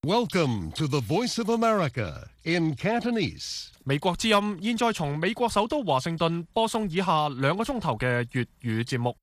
Welcome to the Voice of America in Cantonese. 美國之音現在從美國首都華盛頓播送以下2個鐘頭嘅粵語節目。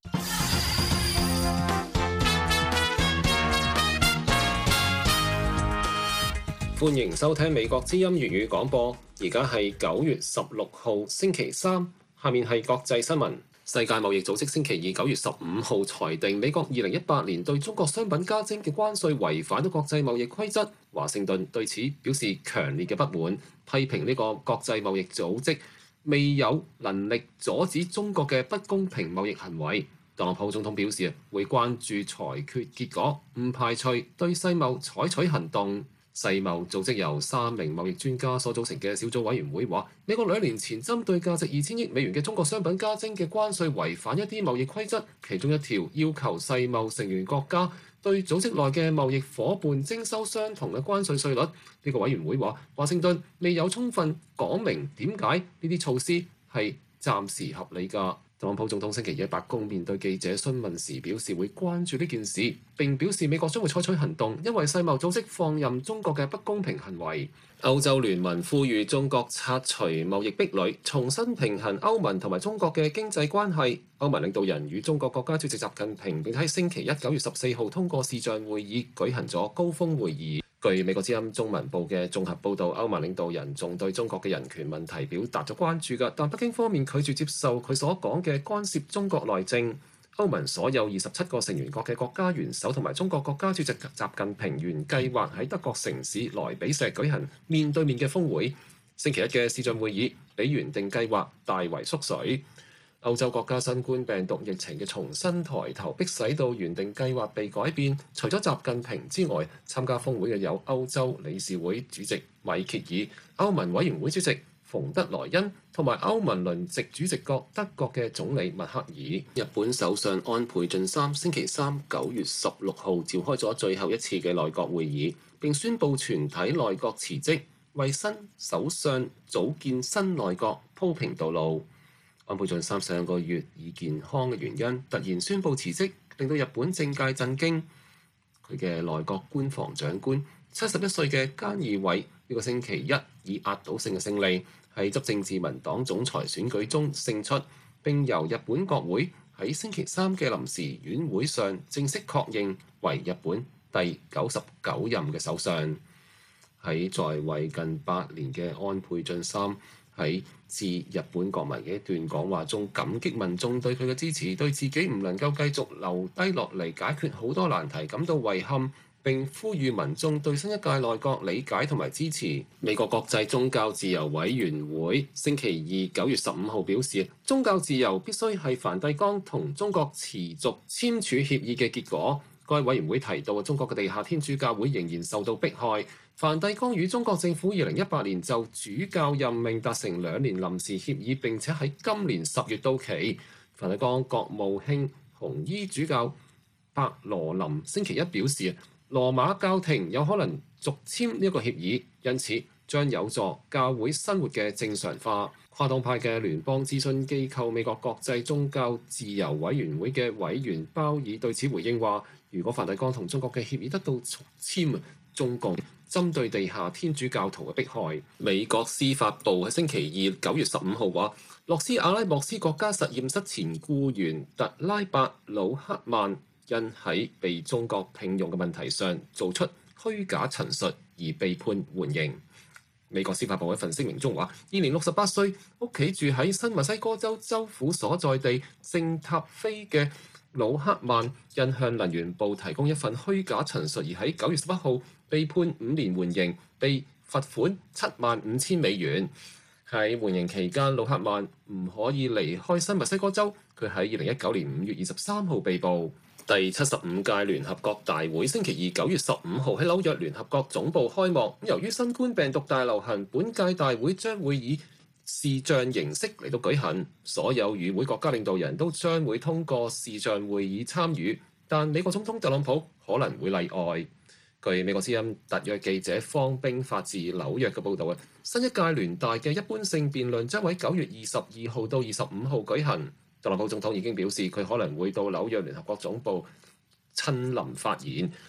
歡迎收聽美國之音粵語廣播，而家係9月16號星期三，下面係國際新聞。世界貿易組織星期二9月15號裁定，美國2018年對中國商品加徵嘅關稅違反咗國際貿易規則。華盛頓對此表示強烈嘅不滿，批評呢個國際貿易組織未有能力阻止中國嘅不公平貿易行為。特朗普總統表示會關注裁決結果，唔排除對世貿採取行動。世貿組織由3名貿易專家所組成嘅小組委員會話，美國2年前針對價值2000億美元嘅中國商品加徵嘅關稅違反一啲貿易規則，其中一條要求世貿成員國家對組織內嘅貿易夥伴徵收相同嘅關稅稅率。呢個委員會話，華盛頓未有充分講明點解呢啲措施係暫時合理㗎。特朗普總統星期一喺白宮面對記者詢問時表示會關注呢件事，並表示美國將會採取行動，因為世貿組織放任中國嘅不公平行為。歐洲聯盟呼籲中國拆除貿易壁壘，重新平衡歐盟同埋中國嘅經濟關係。歐盟領導人與中國國家主席習近平並喺星期一9月14號通過視像會議舉行咗高峰會議。據美國之音中文部嘅綜合報導，歐盟領導人仲對中國嘅人權問題表達咗關注㗎，但北京方面拒絕接受佢所講嘅干涉中國內政。歐盟所有27個成員國嘅國家元首同埋中國國家主席習近平原計劃喺德國城市萊比錫舉行面對面嘅峰會。星期一嘅視像會議比原定計劃大為縮水。歐洲國家新冠病毒疫情嘅重新抬頭，迫使到原定計劃被改變。除咗習近平之外，參加峰會嘅有歐洲理事會主席米歇爾、歐盟委員會主席馮德萊恩同埋歐盟輪值主席國德國嘅總理默克爾。日本首相安倍晉三星期三9月16號召開咗最後一次嘅內閣會議，並宣布全體內閣辭職，為新首相組建新內閣鋪平道路。安倍晉三上個月以健康嘅原因突然宣布辭職，令到日本政界震驚。佢嘅內閣官房長官71歲嘅菅義偉呢個星期一以壓倒性嘅勝利喺執政自民黨總裁選舉中勝出，並由日本國會喺星期三嘅臨時院會上正式確認為日本第99任嘅首相。喺在位近8年嘅安倍晉三喺致日本國民嘅一段講話中，感激民眾對佢嘅支持，對自己唔能夠繼續留低落嚟解決好多難題感到遺憾，並呼籲民眾對新一屆內閣理解同埋支持。美國國際宗教自由委員會星期二9月15號表示，宗教自由必須係梵蒂岡同中國持續簽署協議嘅結果。該委員會提到，中國嘅地下天主教會仍然受到迫害。梵蒂岡與中國政府2018年就主教任命達成2年臨時協議，並且喺今年10月到期。梵蒂岡國務卿紅衣主教伯羅林星期一表示，羅馬教廷有可能續簽呢一個協議，因此將有助教會生活嘅正常化。跨黨派嘅聯邦諮詢機構美國國際宗教自由委員會嘅委員鮑爾對此回應話，如果梵蒂岡同中國嘅協議得到續簽，中共針對地下天主教徒嘅迫害。美國司法部喺星期二9月15號話，洛斯阿拉莫斯國家實驗室前僱員特拉伯魯克曼因喺被中國聘用嘅問題上做出虛假陳述而被判緩刑。美國司法部喺份聲明中話，現年68歲，屋企住喺新墨西哥州州府所在地聖塔菲嘅魯克曼，因向能源部提供一份虛假陳述而喺9月11號被判5年緩刑，被罰款75000美元。喺緩刑期間，魯克曼唔可以離開新墨西哥州。佢喺2019年5月23號被捕。第75屆聯合國大會星期二9月15號喺紐約聯合國總部開幕。由於新冠病毒大流行，本屆大會將會以視像形式嚟到舉行，所有與會國家領導人都將會通過視像會議參與，但美國總統特朗普可能會例外。據美國之音特約記者方冰發自紐約嘅報導，新一屆聯大嘅一般性辯論將喺9月22號到25號舉行。特朗普總統已經表示佢可能會到紐約聯合國總部親臨發言。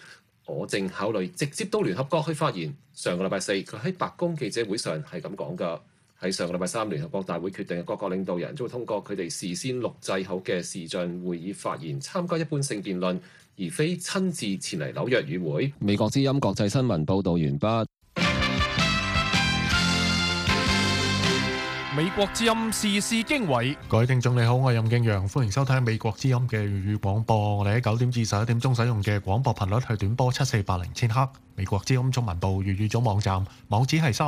我正考慮直接到聯合國去發言。上個禮拜四，佢喺白宮記者會上係咁講㗎。喺上個禮拜三，聯合國大會決定各國領導人將會通過佢哋事先錄製好嘅視像會議發言，參加一般性辯論，而非親自前嚟紐約與會。美國之音國際新聞報導完畢。 美國之音時事經緯， 各位聽眾你好，我係任敬陽，歡迎收聽美國之音嘅粵語廣播。我哋喺9點至11點鐘使用嘅廣播頻率係短波7480千赫。美國之音中文部粵語組網站網址係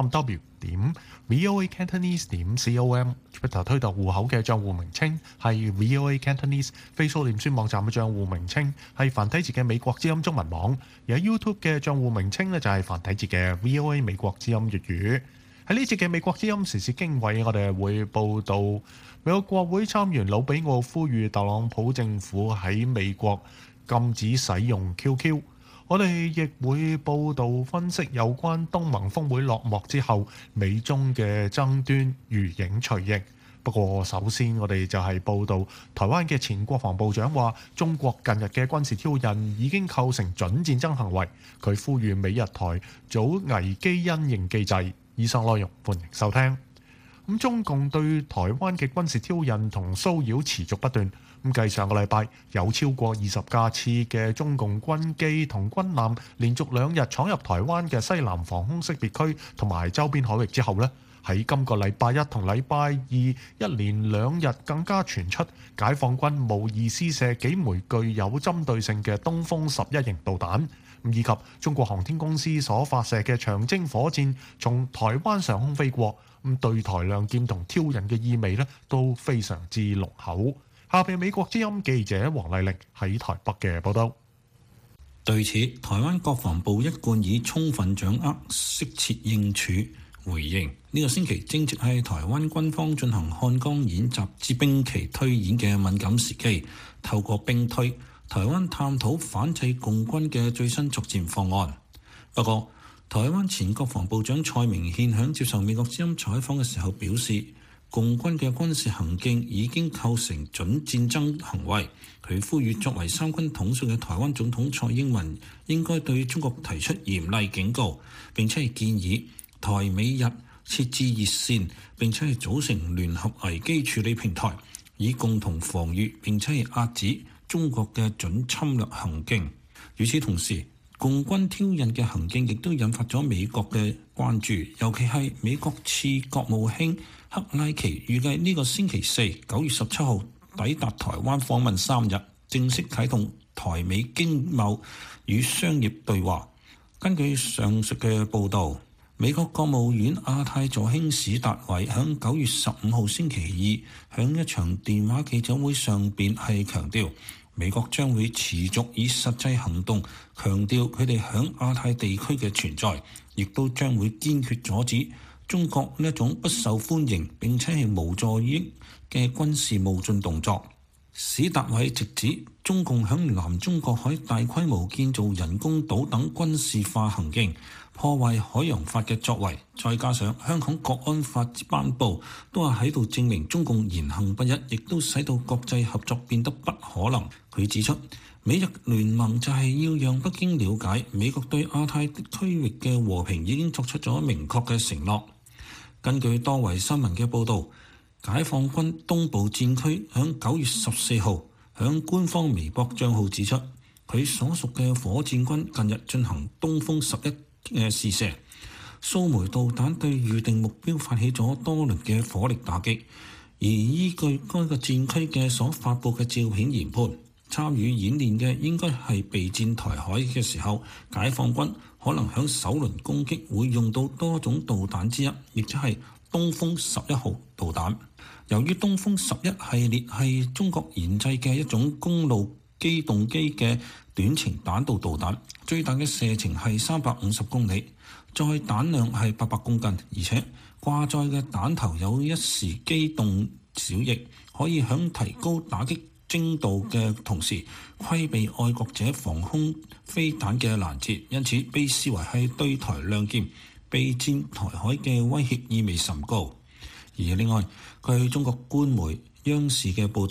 3w.voacantonese.com。Twitter 推特戶口嘅帳戶名稱係 VOA Cantonese。Facebook 臉書網站嘅帳戶名稱係繁體字嘅美國之音中文網。而喺 YouTube 嘅帳戶名稱呢，就係繁體字嘅 VOA 美國之音粵語。喺呢節嘅美國之音時事經緯，我哋會報道美國國會參議員魯比奧呼籲特朗普政府喺美國禁止使用 QQ。我哋亦會報道分析有關東盟峰會落幕之後美中嘅爭端如影隨形。不過首先我哋就係報道台灣嘅前國防部長話，中國近日嘅軍事挑釁已經構成準戰爭行為。佢呼籲美日台組危機因應機制。以上內容歡迎收聽。中共對台灣嘅軍事挑釁同騷擾持續不斷。繼上個禮拜有超過20架次嘅中共軍機同軍艦連續2日闖入台灣嘅西南防空識別區同埋周邊海域之後呢，喺今個禮拜一同禮拜二一連2日更加傳出解放軍模擬試射幾枚具有針對性嘅東風11型導彈，以及中國航天公司所發射嘅長征火箭從台灣上空飛過，對台亮劍同挑釁嘅意味都非常之濃厚。下邊美國之音記者黃麗玲喺台北嘅報道。 對此，台灣國防部一貫以充分掌握、適切應處回應。呢個星期正值係台灣軍方進行漢江演習之兵棋推演嘅敏感時機，透過兵推，台灣探討反制共軍嘅最新作戰方案。不過，台灣前國防部長蔡明憲喺接受美國之音採訪嘅時候表示，共軍嘅軍事行徑已經構成準戰爭行為。佢呼籲作為三軍統帥嘅台灣總統蔡英文應該對中國提出嚴厲警告，並且係建議台美日設置熱線，並且係組成聯合危機處理平台，以共同防禦並且係遏止中國嘅準侵略行徑。與此同時，共軍挑釁嘅行徑亦都引發咗美國嘅關注，尤其係美國次國務卿克拉奇預計呢個星期四9月17號抵達台灣訪問3日，正式啟動台美經貿與商業對話。根據上述嘅報導，美國國務院亞太助卿史達偉喺9月15號星期二喺一場電話記者會上邊係強調，美國將會持續以實際行動強調佢哋喺亞太地區嘅存在，亦都將會堅決阻止中國呢一種不受歡迎並且係無助於嘅軍事冒進動作。史達偉直指中共響南中國海大規模建造人工島等軍事化行徑，破壞海洋法嘅作為，再加上香港國安法頒布，都係喺度證明中共言行不一，亦都使到國際合作變得不可能。佢指出，美日聯盟就係要讓北京了解美國對亞太區域嘅和平已經作出咗明確嘅承諾。根據多維新聞嘅報導，解放軍東部戰區響9月14號響官方微博帳號指出，佢所屬嘅火箭軍近日進行東風11嘅試射，數枚導彈對預定目標發起咗多輪嘅火力打擊。而依據該個戰區嘅所發布嘅照片研判，參與演練嘅應該係備戰台海嘅時候，解放軍可能響首輪攻擊會用到多種導彈之一，亦即係東風11號導彈。由於東風11系列係中國研製嘅一種公路機動機嘅短程彈道導彈，最大嘅射程係350公里，載彈量係800公斤，而且掛載嘅彈頭有一時機動小翼，可以響提高打擊精度嘅同時，規避愛國者防空飛彈嘅攔截，因此被視為係對台亮劍、備戰台海嘅威脅意味甚高。而另外，據中國官媒央視嘅報導，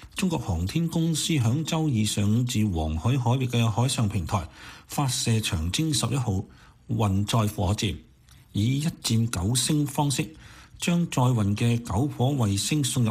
中國航天公司響週二上午自黃海海域嘅海上平台發射長征11號運載火箭，以一箭9星方式將載運嘅9顆衛星送入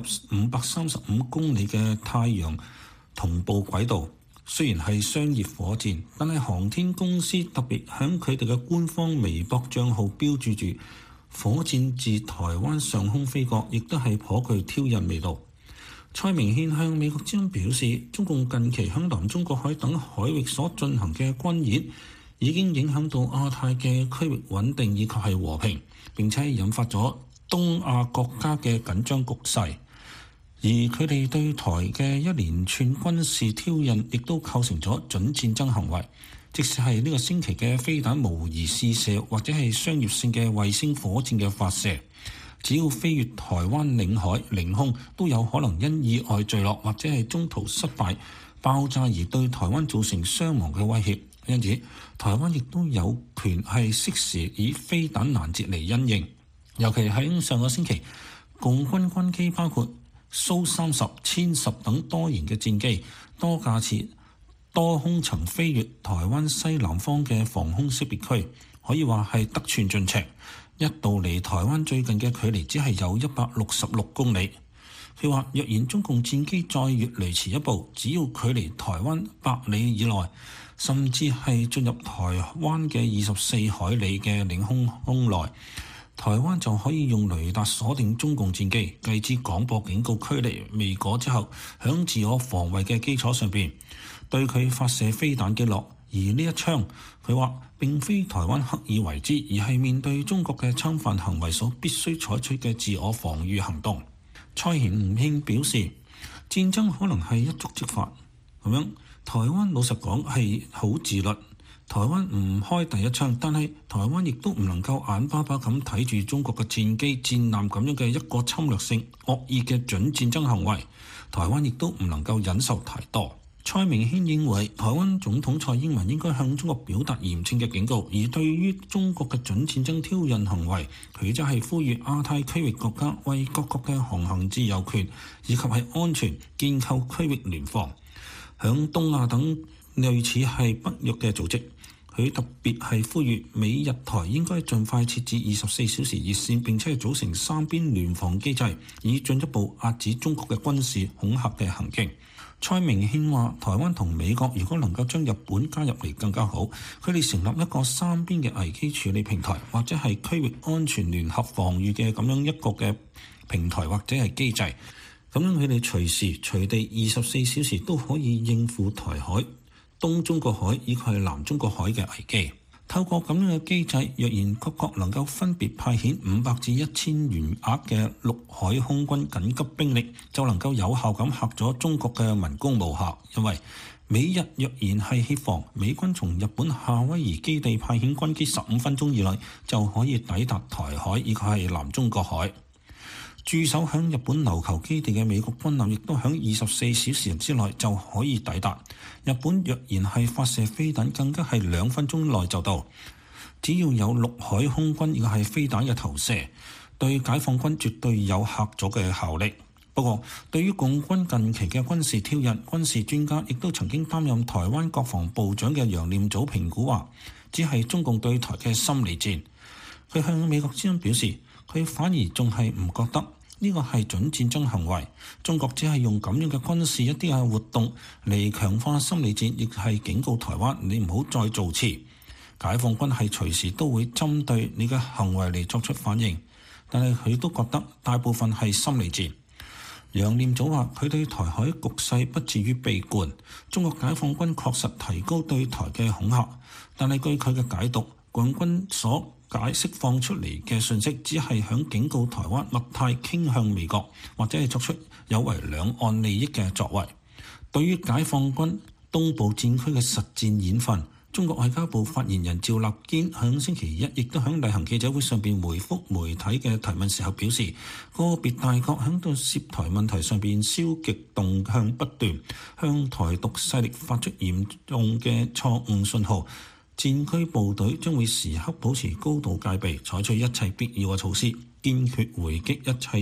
535公里嘅太陽同步軌道。雖然係商業火箭，但係航天公司特別響佢哋嘅官方微博帳號標註住火箭自台灣上空飛過，亦都係頗具挑釁味道。蔡明憲向美國之音表示，中共近期響南中國海等海域所進行嘅軍演已經影響到亞太嘅區域穩定以及係和平，並且引發咗東亞國家嘅緊張局勢。而佢哋對台嘅一連串軍事挑釁，亦都構成咗準戰爭行為。即使係呢個星期嘅飛彈模擬試射，或者係商業性嘅衛星火箭嘅發射，只要飛越台灣領海領空，都有可能因意外墜落或者係中途失敗爆炸而對台灣造成傷亡嘅威脅。因此，台灣亦都有權係適時以飛彈攔截嚟因應。尤其喺上個星期，共軍軍機包括蘇30、殲10等多型嘅戰機，多架次多空層飛越台灣西南方嘅防空識別區，可以話係得寸進尺。一度離台灣最近嘅距離只係有166公里。佢話：若然中共戰機再越雷池一步，只要距離台灣100里以內，甚至係進入台灣嘅24海里嘅領空內，台灣就可以用雷達鎖定中共戰機，繼之廣播警告驅離未果之後，響自我防衛嘅基礎上邊對佢發射飛彈擊落。而呢一槍，佢話並非台灣刻意為之，而係面對中國嘅侵犯行為所必須採取嘅自我防禦行動。蔡明憲表示，戰爭可能係一觸即發咁樣。台灣老實講係好自律。台灣唔開第一槍，但係台灣亦都唔能夠眼巴巴咁睇住中國嘅戰機、戰艦咁樣嘅一個侵略性惡意嘅準戰爭行為。台灣亦都唔能夠忍受太多。蔡明憲認為，台灣總統蔡英文應該向中國表達嚴正嘅警告，而對於中國嘅準戰爭挑釁行為，佢則係呼籲亞太區域國家為各國嘅航行自由權以及係安全建構區域聯防。響東亞等類似係北約嘅組織，佢特別係呼籲美日台應該盡快設置24小時熱線，並且係組成三邊聯防機制，以進一步遏止中國嘅軍事恐嚇嘅行徑。蔡明憲話：台灣同美國如果能夠將日本加入嚟更加好，佢哋成立一個三邊嘅危機處理平台，或者係區域安全聯合防禦嘅咁樣一個嘅平台或者係機制，咁樣佢哋隨時隨地24小時都可以應付台海、東中國海以及係南中國海嘅危機。透過咁樣嘅機制，若然各國能夠分別派遣500至1000員額嘅陸海空軍緊急兵力，就能夠有效咁嚇咗中國嘅文攻武嚇。因為美日若然係協防，美軍從日本夏威夷基地派遣軍機15分鐘以內就可以抵達台海以及係南中國海。駐守響日本琉球基地嘅美國軍艦亦都響24小時之內就可以抵達。日本若然係發射飛彈，更加係2分鐘內就到。只要有陸海空軍亦係飛彈嘅投射，對解放軍絕對有嚇阻嘅效力。不過，對於共軍近期嘅軍事挑釁，軍事專家亦都曾經擔任台灣國防部長嘅楊念祖評估話，只係中共對台嘅心理戰。佢向美國之音表示，佢反而仲係唔覺得呢個係準戰爭行為，中國只係用咁樣嘅軍事一啲嘅活動嚟強化心理戰，亦係警告台灣你唔好再造次。解放軍係隨時都會針對你嘅行為嚟作出反應，但係佢都覺得大部分係心理戰。楊念祖話：佢對台海局勢不至於悲觀，中國解放軍確實提高對台嘅恐嚇，但係據佢嘅解讀，共軍所釋放出嚟嘅訊息，只係響警告台灣勿太傾向美國，或者係作出有違兩岸利益嘅作為。對於解放軍東部戰區嘅實戰演訓，中國外交部發言人趙立堅響星期一亦都響例行記者會上邊回覆媒體嘅提問時候表示，個別大國響到涉台問題上邊消極動向不斷，向台獨勢力發出嚴重嘅錯誤信號。戰區部隊將會時刻保持高度戒備，採取一切必要嘅措施，堅決回擊一切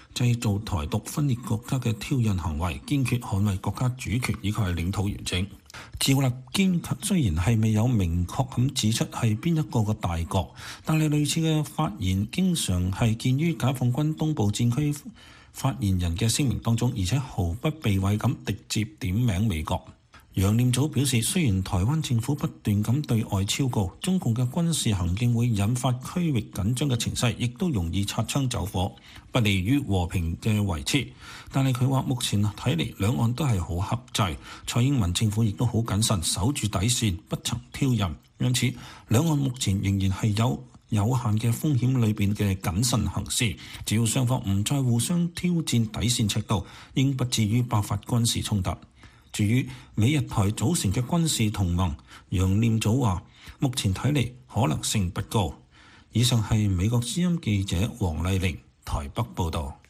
製造台獨分裂國家嘅挑釁行為，堅決捍衛國家主權以及係領土完整。趙立堅雖然係未有明確咁指出係邊一個嘅大國，但係類似嘅發言經常係見於解放軍東部戰區發言人嘅聲明當中，而且毫不避諱咁直接點名美國。楊念祖表示，雖然台灣政府不斷咁對外昭告中共嘅軍事行徑會引發區域緊張嘅情勢，亦都容易擦槍走火，不利於和平嘅維持。但係佢話目前睇嚟兩岸都係好克制，蔡英文政府亦都好謹慎，守住底線，不曾挑釁。因此兩岸目前仍然係有限嘅風險裏邊嘅謹慎行事，只要雙方唔再互相挑戰底線尺度，應不至於爆發軍事衝突。至於美日台組成嘅軍事同盟，楊念祖話目前睇嚟可能性不高。以上係美國之音記者黃麗玲台北報導。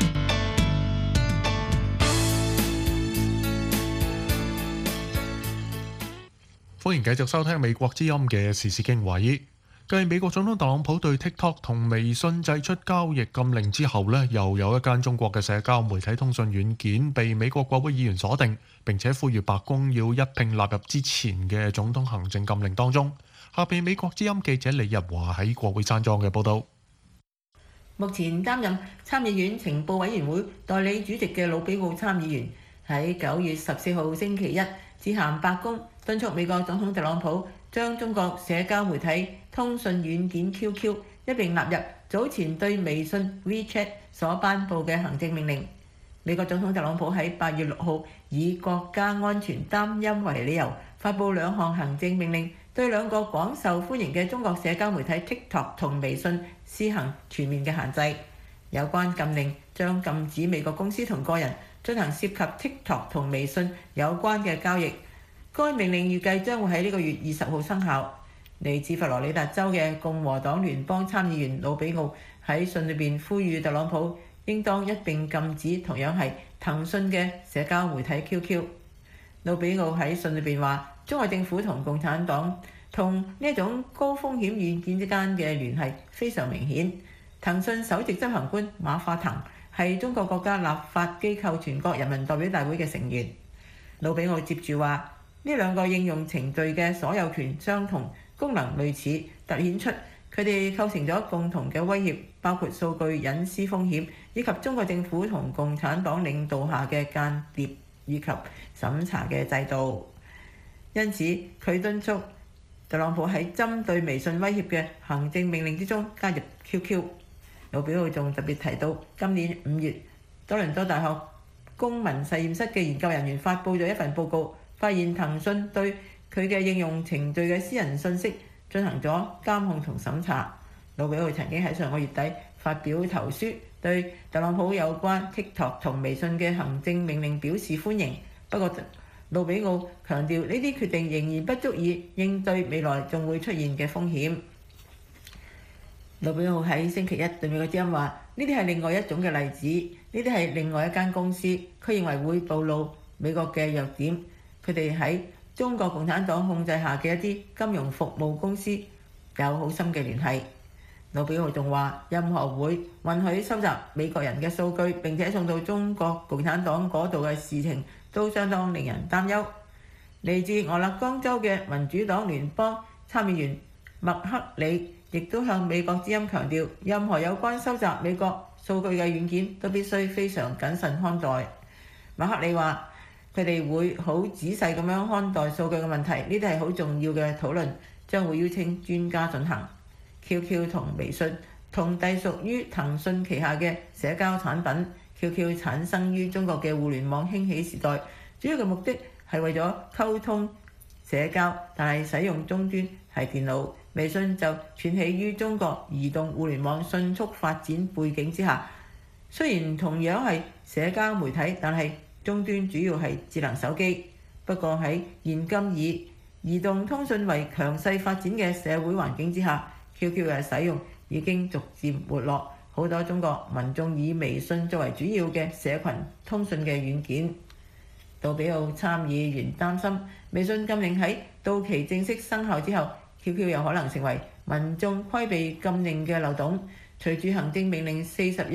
歡迎繼續收聽美國之音嘅時事經緯。繼美國總統特朗普對 TikTok 同微信祭出交易禁令之後呢，又有一間中國嘅社交媒體通訊軟件被美國國會議員鎖定，並且呼籲白宮要一併納入之前嘅總統行政禁令當中。下邊美國之音記者李日華喺國會山莊嘅報導。 目前擔任參議院情報委員會代理主席嘅魯比奧參議員喺9月14號星期一致函白宮，敦促美國總統特朗普將中國社交媒體通訊軟件 QQ 一併納入早前對微信 WeChat 所頒布嘅行政命令。美國總統特朗普喺8月6號以國家安全擔憂為理由，發布兩項行政命令，對兩個廣受歡迎嘅中國社交媒體 TikTok 同微信施行全面嘅限制。有關禁令將禁止美國公司同個人進行涉及 TikTok 同微信有關嘅交易。該命令預計將會喺呢個月20號生效。嚟自佛羅里達州嘅共和黨聯邦參議員魯比奧喺信裏邊呼籲特朗普應當一並禁止同樣係騰訊嘅社交媒體 QQ。魯比奧喺信裏邊話，中國政府同共產黨同呢一種高風險軟件之間嘅聯繫非常明顯。騰訊首席執行官馬化騰係中國國家立法機構全國人民代表大會嘅成員。魯比奧接住話，呢兩個應用程序嘅所有權相同，功能類似，凸顯出佢哋構成咗共同嘅威脅，包括數據隱私風險，以及中國政府同共產黨領導下嘅間諜以及審查嘅制度。因此，佢敦促特朗普喺針對微信威脅嘅行政命令之中加入 QQ。魯比奧仲特別提到，今年5月，多倫多大學公民實驗室嘅研究人員發布咗一份報告，發現騰訊對佢嘅應用程序嘅私人信息進行咗監控同審查。魯比奧曾經喺上個月底發表投書，對特朗普有關 TikTok 同微信嘅行政命令表示歡迎。不過，魯比奧強調呢啲決定仍然不足以應對未來仲會出現嘅風險。魯比奧喺星期一對美國之音話：呢啲係另外一種嘅例子，呢啲係另外一間公司，佢認為會暴露美國嘅弱點。佢哋喺中國共產黨控制下嘅一啲金融服務公司有好深嘅聯繫。魯比奧仲話，任何會允許收集美國人嘅數據並且送到中國共產黨嗰度嘅事情，都相當令人擔憂。嚟自俄勒岡州嘅民主黨聯邦參議員麥克里亦都向美國之音強調，任何有關收集美國數據嘅軟件都必須非常謹慎看待。麥克里話：佢哋會好仔細咁樣看待數據嘅問題，呢啲係好重要嘅討論，將會邀請專家進行。QQ 同微信同隸屬於騰訊旗下嘅社交產品。QQ 產生於中國嘅互聯網興起時代，主要嘅目的係為咗溝通社交，但係使用終端係電腦。微信就串起於中國移動互聯網迅速發展背景之下，雖然同樣係社交媒體，但係終端主要係智能手機。不過喺現今以移動通訊為強勢發展嘅社會環境之下， QQ 嘅使用已經逐漸沒落。好多中國民眾以微信作為主要嘅社群通訊嘅軟件。魯比奧參議員擔心，微信禁令喺到期正式生效之後，QQ 有可能成為民眾規避禁令嘅漏洞。隨住行政命令40日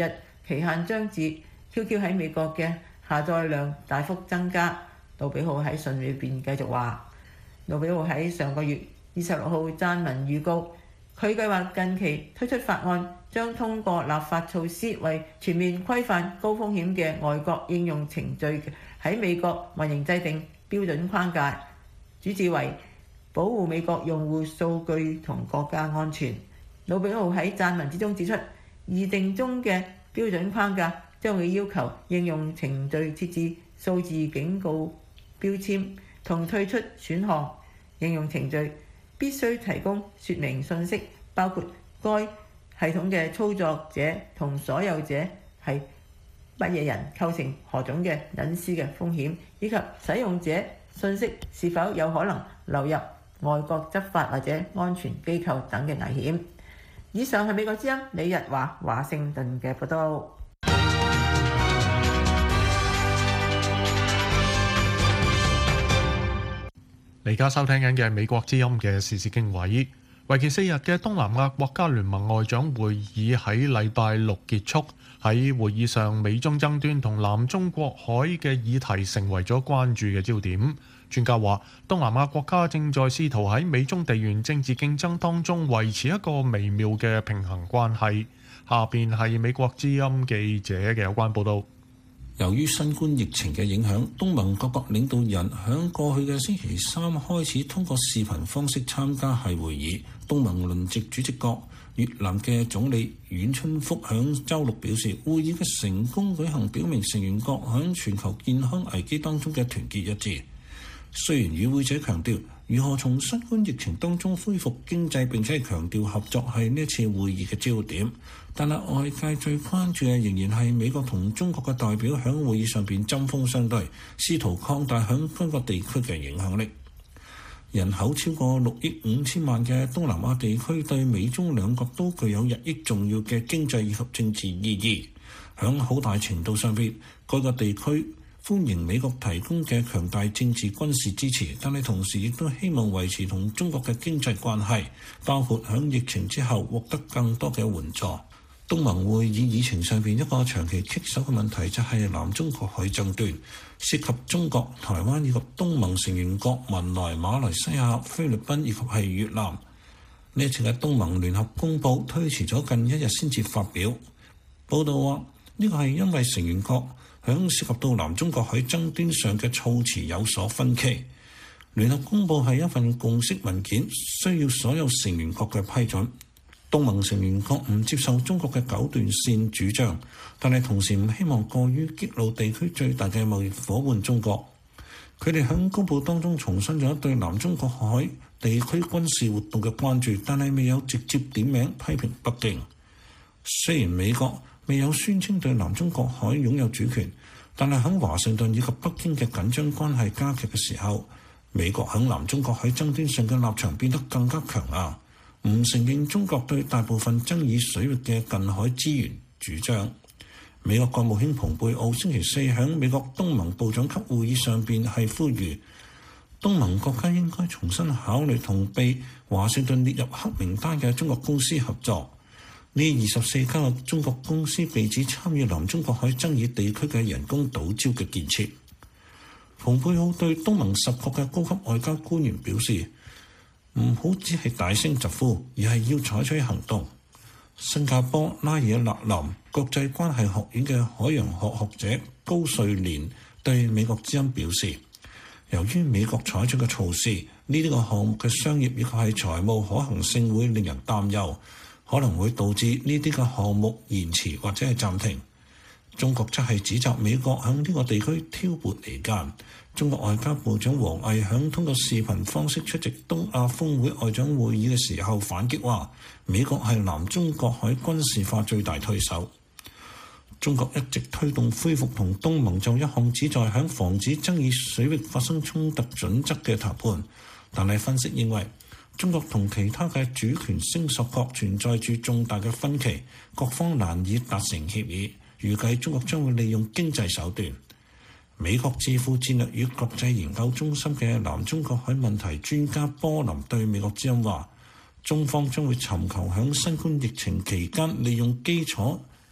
期限將至。QQ 喺美國嘅下載量大幅增加。魯比奧喺信裏邊繼續話，魯比奧喺上個月26號撰文預告，佢計劃近期推出法案，將通過立法措施為全面規範高風險嘅外國應用程序喺美國運營制定標準框架，主旨為保護美國用戶數據同國家安全。魯比奧喺撰文之中指出，擬定中嘅標準框架將會要求應用程序設置數字警告標籤同退出選項。應用程序必須提供說明信息，包括該系統嘅操作者同所有者係乜嘢人，構成何種嘅隱私嘅風險，以及使用者信息是否有可能流入外國執法或者安全機構等嘅危險。以上係美國之音李日華華盛頓嘅報道。 你而家收聽緊嘅美國之音嘅時事經緯，為期4日嘅東南亞國家聯盟外長會議喺禮拜六結束。喺會議上，美中爭端同南中國海嘅議題成為咗關注嘅焦點。專家話，東南亞國家正在試圖喺美中地緣政治競爭當中維持一個微妙嘅平衡關係。下邊係美國之音記者嘅有關報導。 由於新冠疫情嘅影響，東盟各國領導人響過去嘅星期三開始通過視頻方式參加係會議。東盟輪值主席國越南嘅總理阮春福響週六表示，會議嘅成功舉行表明成員國響全球健康危機當中嘅團結一致。雖然與會者強調如何從新冠疫情當中恢復經濟，並且強調合作係呢一次會議嘅焦點，但係外界最關注嘅仍然係美國同中國嘅代表響會議上邊針鋒相對，試圖擴大響該個地區嘅影響力。人口超過6億5千萬嘅東南亞地區對美中兩國都具有日益重要嘅經濟以及政治意義。響好大程度上邊，該個地區歡迎美國提供嘅強大政治軍事支持，但係同時亦都希望維持同中國嘅經濟關係，包括響疫情之後獲得更多嘅援助。東盟會議議程上邊一個長期棘手嘅問題就係南中國海爭端，涉及中國、台灣以及東盟成員國文萊、馬來西亞、菲律賓以及係越南。呢一次嘅東盟聯合公報推遲咗近1日先至發表。報道話呢個係因為成員國響涉及到南中國海爭端上嘅措辭有所分歧。聯合公報係一份共識文件，需要所有成員國嘅批准。東盟成員國唔接受中國嘅9段線主張，但係同時唔希望過於激怒地區最大嘅貿易夥伴中國。佢哋喺公報當中重申咗對南中國海地區軍事活動嘅關注，但係未有直接點名批評北京。雖然美國未有宣稱對南中國海擁有主權，但係喺華盛頓以及北京嘅緊張關係加劇嘅時候，美國喺南中國海爭端上嘅立場變得更加強硬。唔承認中國對大部分爭議水域嘅近海資源主張。美國國務卿蓬佩奧星期4喺美國東盟部長級會議上邊係呼籲東盟國家應該重新考慮同被華盛頓列入黑名單嘅中國公司合作。呢24家嘅中國公司被指參與南中國海爭議地區嘅人工島礁嘅建設。蓬佩奧對東盟10國嘅高級外交官員表示，唔好只係大聲疾呼，而係要採取行動。新加坡拉惹勒林國際關係學院嘅海洋學學者高瑞蓮對美國之音表示，由於美國採取嘅措施，呢啲個項目嘅商業以及係財務可行性會令人擔憂，可能會導致呢啲個項目延遲或者係暫停。中國則係指責美國喺呢個地區挑撥離間。中國外交部長王毅響通過視頻方式出席東亞峰會外長會議嘅時候反擊話，美國係南中國海軍事化最大推手。中國一直推動恢復同東盟就一項旨在響防止爭議水域發生衝突準則嘅談判，但係分析認為，中國同其他嘅主權聲索國存在住重大嘅分歧，各方難以達成協議。預計中國將會利用經濟手段。美國智庫戰略與國際研究中心嘅南中國海問題專家波林對美國之音話，中方將會尋求響新冠疫情期間利用基礎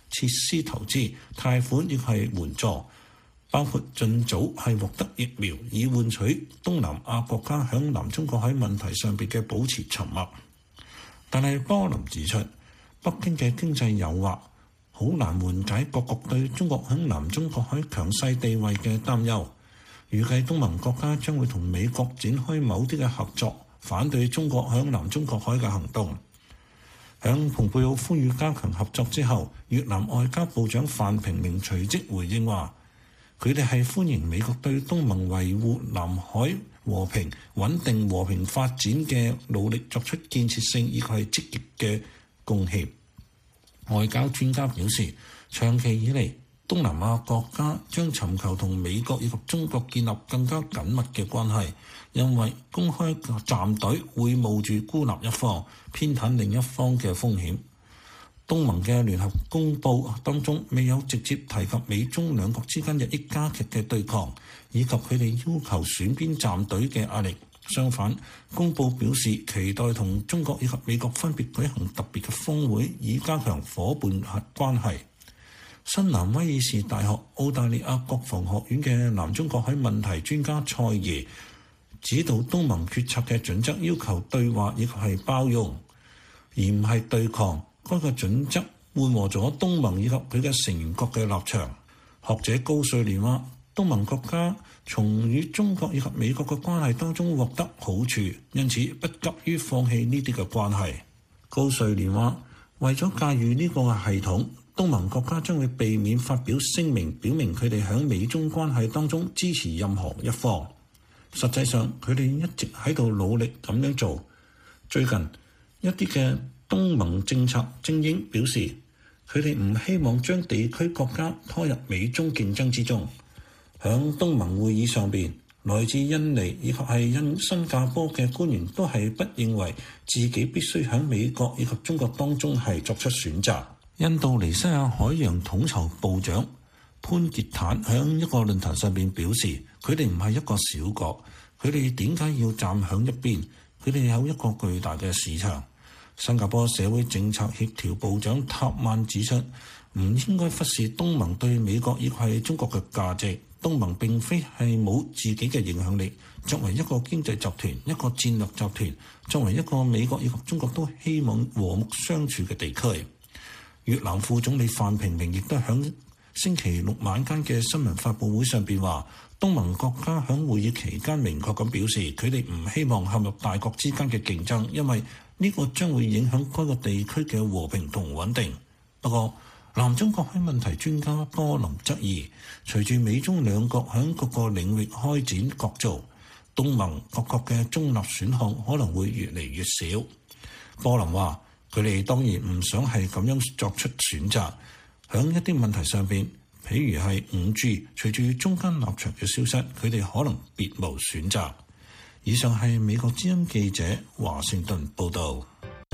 設施投資、貸款亦係援助，包括盡早係獲得疫苗，以換取東南亞國家響南中國海問題上邊嘅保持沉默。但係波林指出，北京嘅經濟誘惑好難緩解各國對中國響南中國海強勢地位嘅擔憂。預計東盟國家將會同美國展開某啲嘅合作，反對中國響南中國海嘅行動。響蓬佩奧呼籲加強合作之後，越南外交部長范平明隨即回應話，佢哋係歡迎美國對東盟維護南海和平、穩定和平發展嘅努力作出建設性以及係積極嘅貢獻。外交專家表示，長期以嚟，東南亞國家將尋求同美國以及中國建立更加緊密嘅關係，因為公開站隊會冒住孤立一方、偏袒另一方嘅風險。東盟嘅聯合公報當中未有直接提及美中兩國之間日益加劇嘅對抗，以及佢哋要求選邊站隊嘅壓力。相反，公報表示期待同中國以及美國分別舉行特別嘅峰會，以加強夥伴關係。新南威爾士大學澳大利亞國防學院嘅南中國海問題專家蔡爺指導東盟決策嘅準則要求對話亦係包容，而唔係對抗。該個準則緩和咗東盟以及佢嘅成員國嘅立場。學者高瑞蓮話，東盟國家從與中國以及美國嘅關係當中獲得好處，因此不急於放棄呢啲嘅關係。高瑞蓮話，為咗駕馭呢個系統，東盟國家將會避免發表聲明，表明佢哋喺美中關係當中支持任何一方。實際上，佢哋一直喺度努力咁樣做。最近一啲嘅東盟政策精英表示，佢哋唔希望將地區國家拖入美中競爭之中。響東盟會議上邊，來自印尼以及係新加坡嘅官員都係不認為自己必須喺美國以及中國當中係作出選擇。印度尼西亞海洋統籌部長潘傑坦喺一個論壇上邊表示，佢哋唔係一個小國，佢哋點解要站響一邊？佢哋有一個巨大嘅市場。新加坡社會政策協調部長塔曼指出，唔應該忽視東盟對美國以及係中國嘅價值。東盟並非係冇自己嘅影響力，作為一個經濟集團、一個戰略集團，作為一個美國以及中國都希望和睦相處嘅地區。越南副總理范平明亦都喺星期六晚間嘅新聞發佈會上邊話，東盟國家喺會議期間明確咁表示，佢哋唔希望陷入大國之間嘅競爭，因為呢個將會影響該個地區嘅和平同穩定。不過，南中國海問題專家波林質疑，隨住美中兩國喺各個領域開展角逐，東盟各國嘅中立選項可能會越嚟越少。波林話，佢哋當然唔想係咁樣作出選擇，喺一啲問題上邊，譬如係 5G， 隨住中間立場嘅消失，佢哋可能別無選擇。以上係美國之音記者華盛頓報導。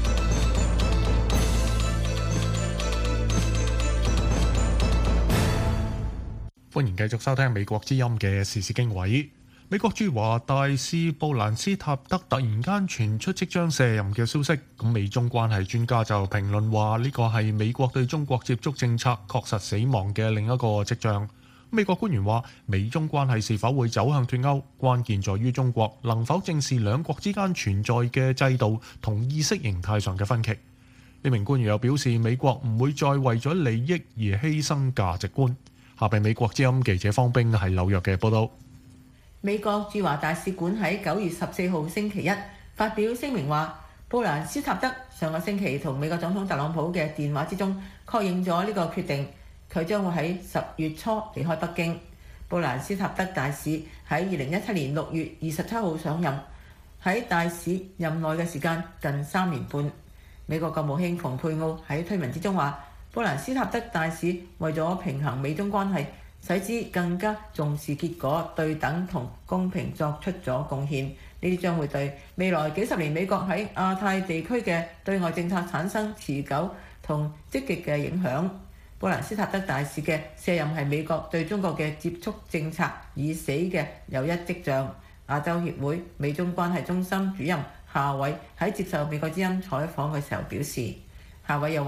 歡迎繼續收聽美國之音嘅時事經緯。美國駐華大使布蘭斯塔德突然間傳出即將卸任嘅消息，咁美中關係專家就評論話呢個係美國對中國接觸政策確實死亡嘅另一個跡象。美國官員話，美中關係是否會走向脫鈎，關鍵在於中國能否正視兩國之間存在嘅制度同意識形態上嘅分歧。呢名官員又表示，美國唔會再為咗利益而犧牲價值觀。下邊美國之音記者方冰喺紐約嘅報道。 美國駐華大使館喺9月14號星期一發表聲明話，布蘭斯塔德上個星期同美國總統特朗普嘅電話之中確認咗呢個決定，佢將會喺10月初離開北京。布蘭斯塔德大使喺2017年6月27號上任，喺大使任內嘅時間近3年半。美國國務卿蓬佩奧喺推文之中話，布蘭斯塔德大使為咗平衡美中關係，使之更加重視結果、對等同公平作出咗貢獻。呢啲將會對未來幾十年美國喺亞太地區嘅對外政策產生持久同積極嘅影響。布蘭斯塔德大使嘅卸任係美國對中國嘅接觸政策已死嘅又一跡象。亞洲協會美中關係中心主任夏偉喺接受美國之音採訪嘅時候表示，夏偉又話，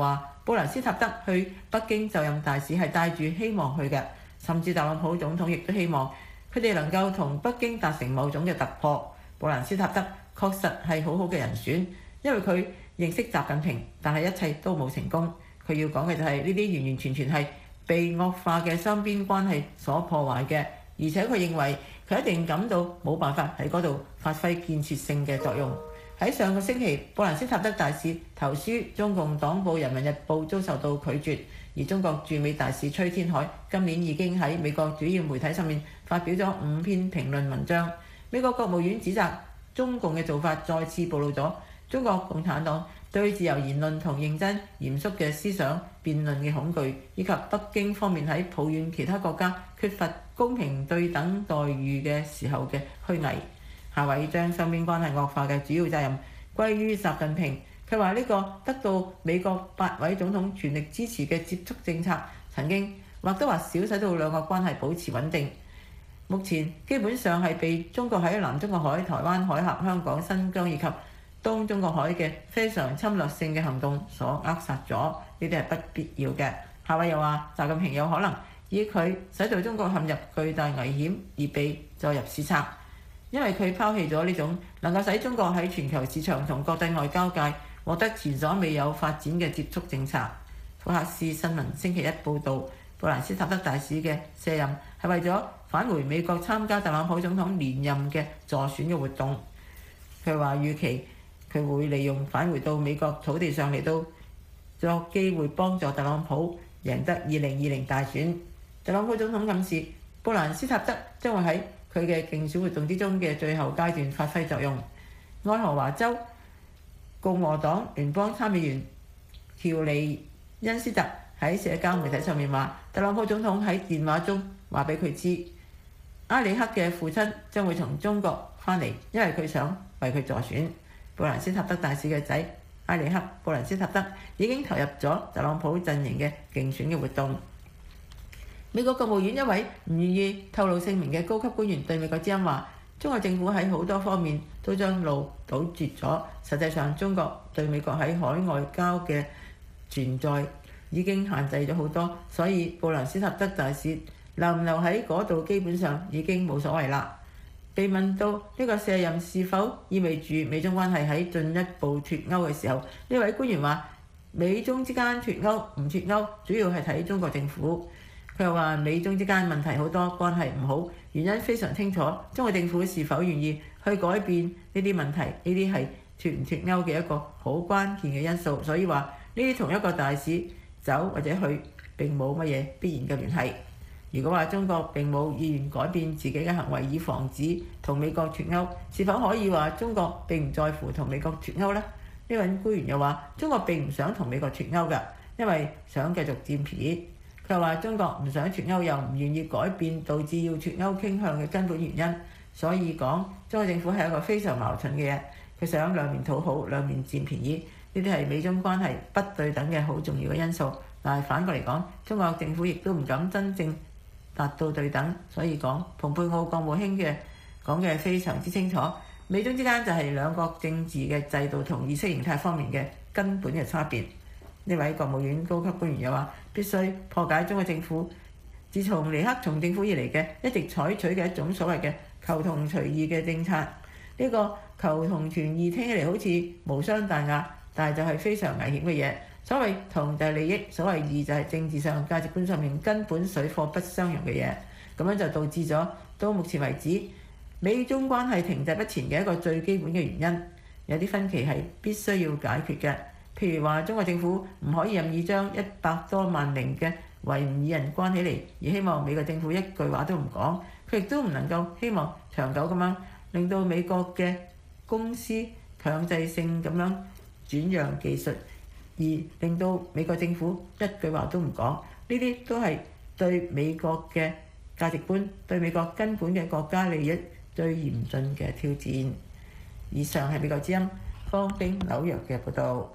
布蘭斯塔德去北京就任大使係帶住希望去嘅，甚至特朗普總統亦都希望佢哋能夠同北京達成某種嘅突破。布蘭斯塔德確實係好好嘅人選，因為佢認識習近平，但係一切都冇成功。佢要講嘅就係呢啲完完全全係被惡化嘅雙邊關係所破壞嘅，而且佢認為佢一定感到冇辦法喺嗰度發揮建設性嘅作用。喺上個星期，布蘭斯塔德大使投書中共黨報《人民日報》遭受到拒絕，而中國駐美大使崔天凱今年已經喺美國主要媒體上面發表咗5篇評論文章。美國國務院指責中共嘅做法再次暴露咗中國共產黨對自由言論同認真嚴肅嘅思想辯論嘅恐懼，以及北京方面喺抱怨其他國家缺乏公平對等待遇嘅時候嘅虛偽。夏偉將雙邊關係惡化嘅主要責任歸於習近平。佢話呢個得到美國8位總統全力支持嘅接觸政策，曾經或多或少使到兩國關係保持穩定。目前基本上係被中國喺南中國海、台灣海峽、香港、新疆以及東中國海嘅非常侵略性嘅行動所扼殺咗，呢啲係不必要嘅。夏偉又話，習近平有可能以佢使到中國陷入巨大危險而被載入史冊。因為佢拋棄咗呢種能夠使中國喺全球市場同國際外交界獲得前所未有發展嘅接觸政策。福克斯新聞星期一報導，布蘭斯塔德大使嘅卸任係為咗返回美國參加特朗普總統連任嘅助選嘅活動。佢話預期佢會利用返回到美國土地上嚟到作機會幫助特朗普贏得2020大選。特朗普總統暗示布蘭斯塔德將會喺佢嘅競選活動之中嘅最後階段發揮作用。愛荷華州共和黨聯邦參議員喬尼恩斯特喺社交媒體上面話，特朗普總統喺電話中話俾佢知，埃里克嘅父親將會從中國返嚟，因為佢想為佢助選。布蘭斯塔德大使嘅仔埃里克·布蘭斯塔德已經投入咗特朗普陣營嘅競選嘅活動。美國國務院一位唔願意透露姓名嘅高級官員對美國之音話，中國政府喺好多方面都將路堵截咗。實際上，中國對美國喺海外交嘅存在已經限制咗好多，所以布蘭斯塔德大使留唔留喺嗰度基本上已經冇所謂啦。被問到呢個卸任是否意味住美中關係喺進一步脱歐嘅時候，呢位官員話，美中之間脱歐唔脱歐主要係睇中國政府。佢又話美中之間問題好多，關係唔好，原因非常清楚。中國政府是否願意去改變呢啲問題，呢啲係脱唔脱歐嘅一個好關鍵嘅因素。所以話呢啲同一個大使走或者去並冇乜嘢必然嘅聯繫。如果話中國並冇意願改變自己嘅行為以防止同美國脱歐，是否可以話中國並唔在乎同美國脱歐呢？呢位官員又話中國並唔想同美國脱歐㗎，因為想繼續佔便宜。佢又話中國唔想脱歐又唔願意改變導致要脱歐傾向嘅根本原因，所以講中國政府係一個非常矛盾嘅嘢。佢想兩面討好，兩面佔便宜，呢啲係美中關係不對等嘅好重要嘅因素。但係反過嚟講，中國政府亦都唔敢真正達到對等，所以講蓬佩奧國務卿嘅講嘅非常之清楚，美中之間就係兩國政治嘅制度同意識形態方面嘅根本嘅差別。呢位國務院高級官員又話，必須破解中國政府自從尼克松政府以嚟嘅一直採取嘅一種所謂嘅求同存異嘅政策。呢個求同存異聽起嚟好似無傷大雅，但係就係非常危險嘅嘢。所謂同就係利益，所謂異就係政治上價值觀上面根本水火不相容嘅嘢。咁樣就導致咗到目前為止美中關係停滯不前嘅一個最基本嘅原因。有啲分歧係必須要解決嘅。譬如話，中國政府唔可以任意將100多萬名嘅維吾爾人關起嚟，而希望美國政府一句話都唔講。佢亦都唔能夠希望長久咁樣令到美國嘅公司強制性咁樣轉讓技術，而令到美國政府一句話都唔講。呢啲都係對美國嘅價值觀、對美國根本嘅國家利益最嚴峻嘅挑戰。以上係美國之音方冰紐約嘅報導。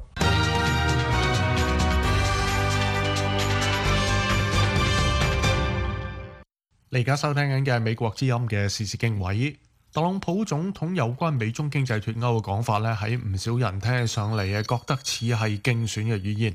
你而家收聽緊嘅係美國之音嘅時事經緯。特朗普總統有關美中經濟脱歐嘅講法咧，喺唔少人聽起上嚟覺得似係競選嘅語言。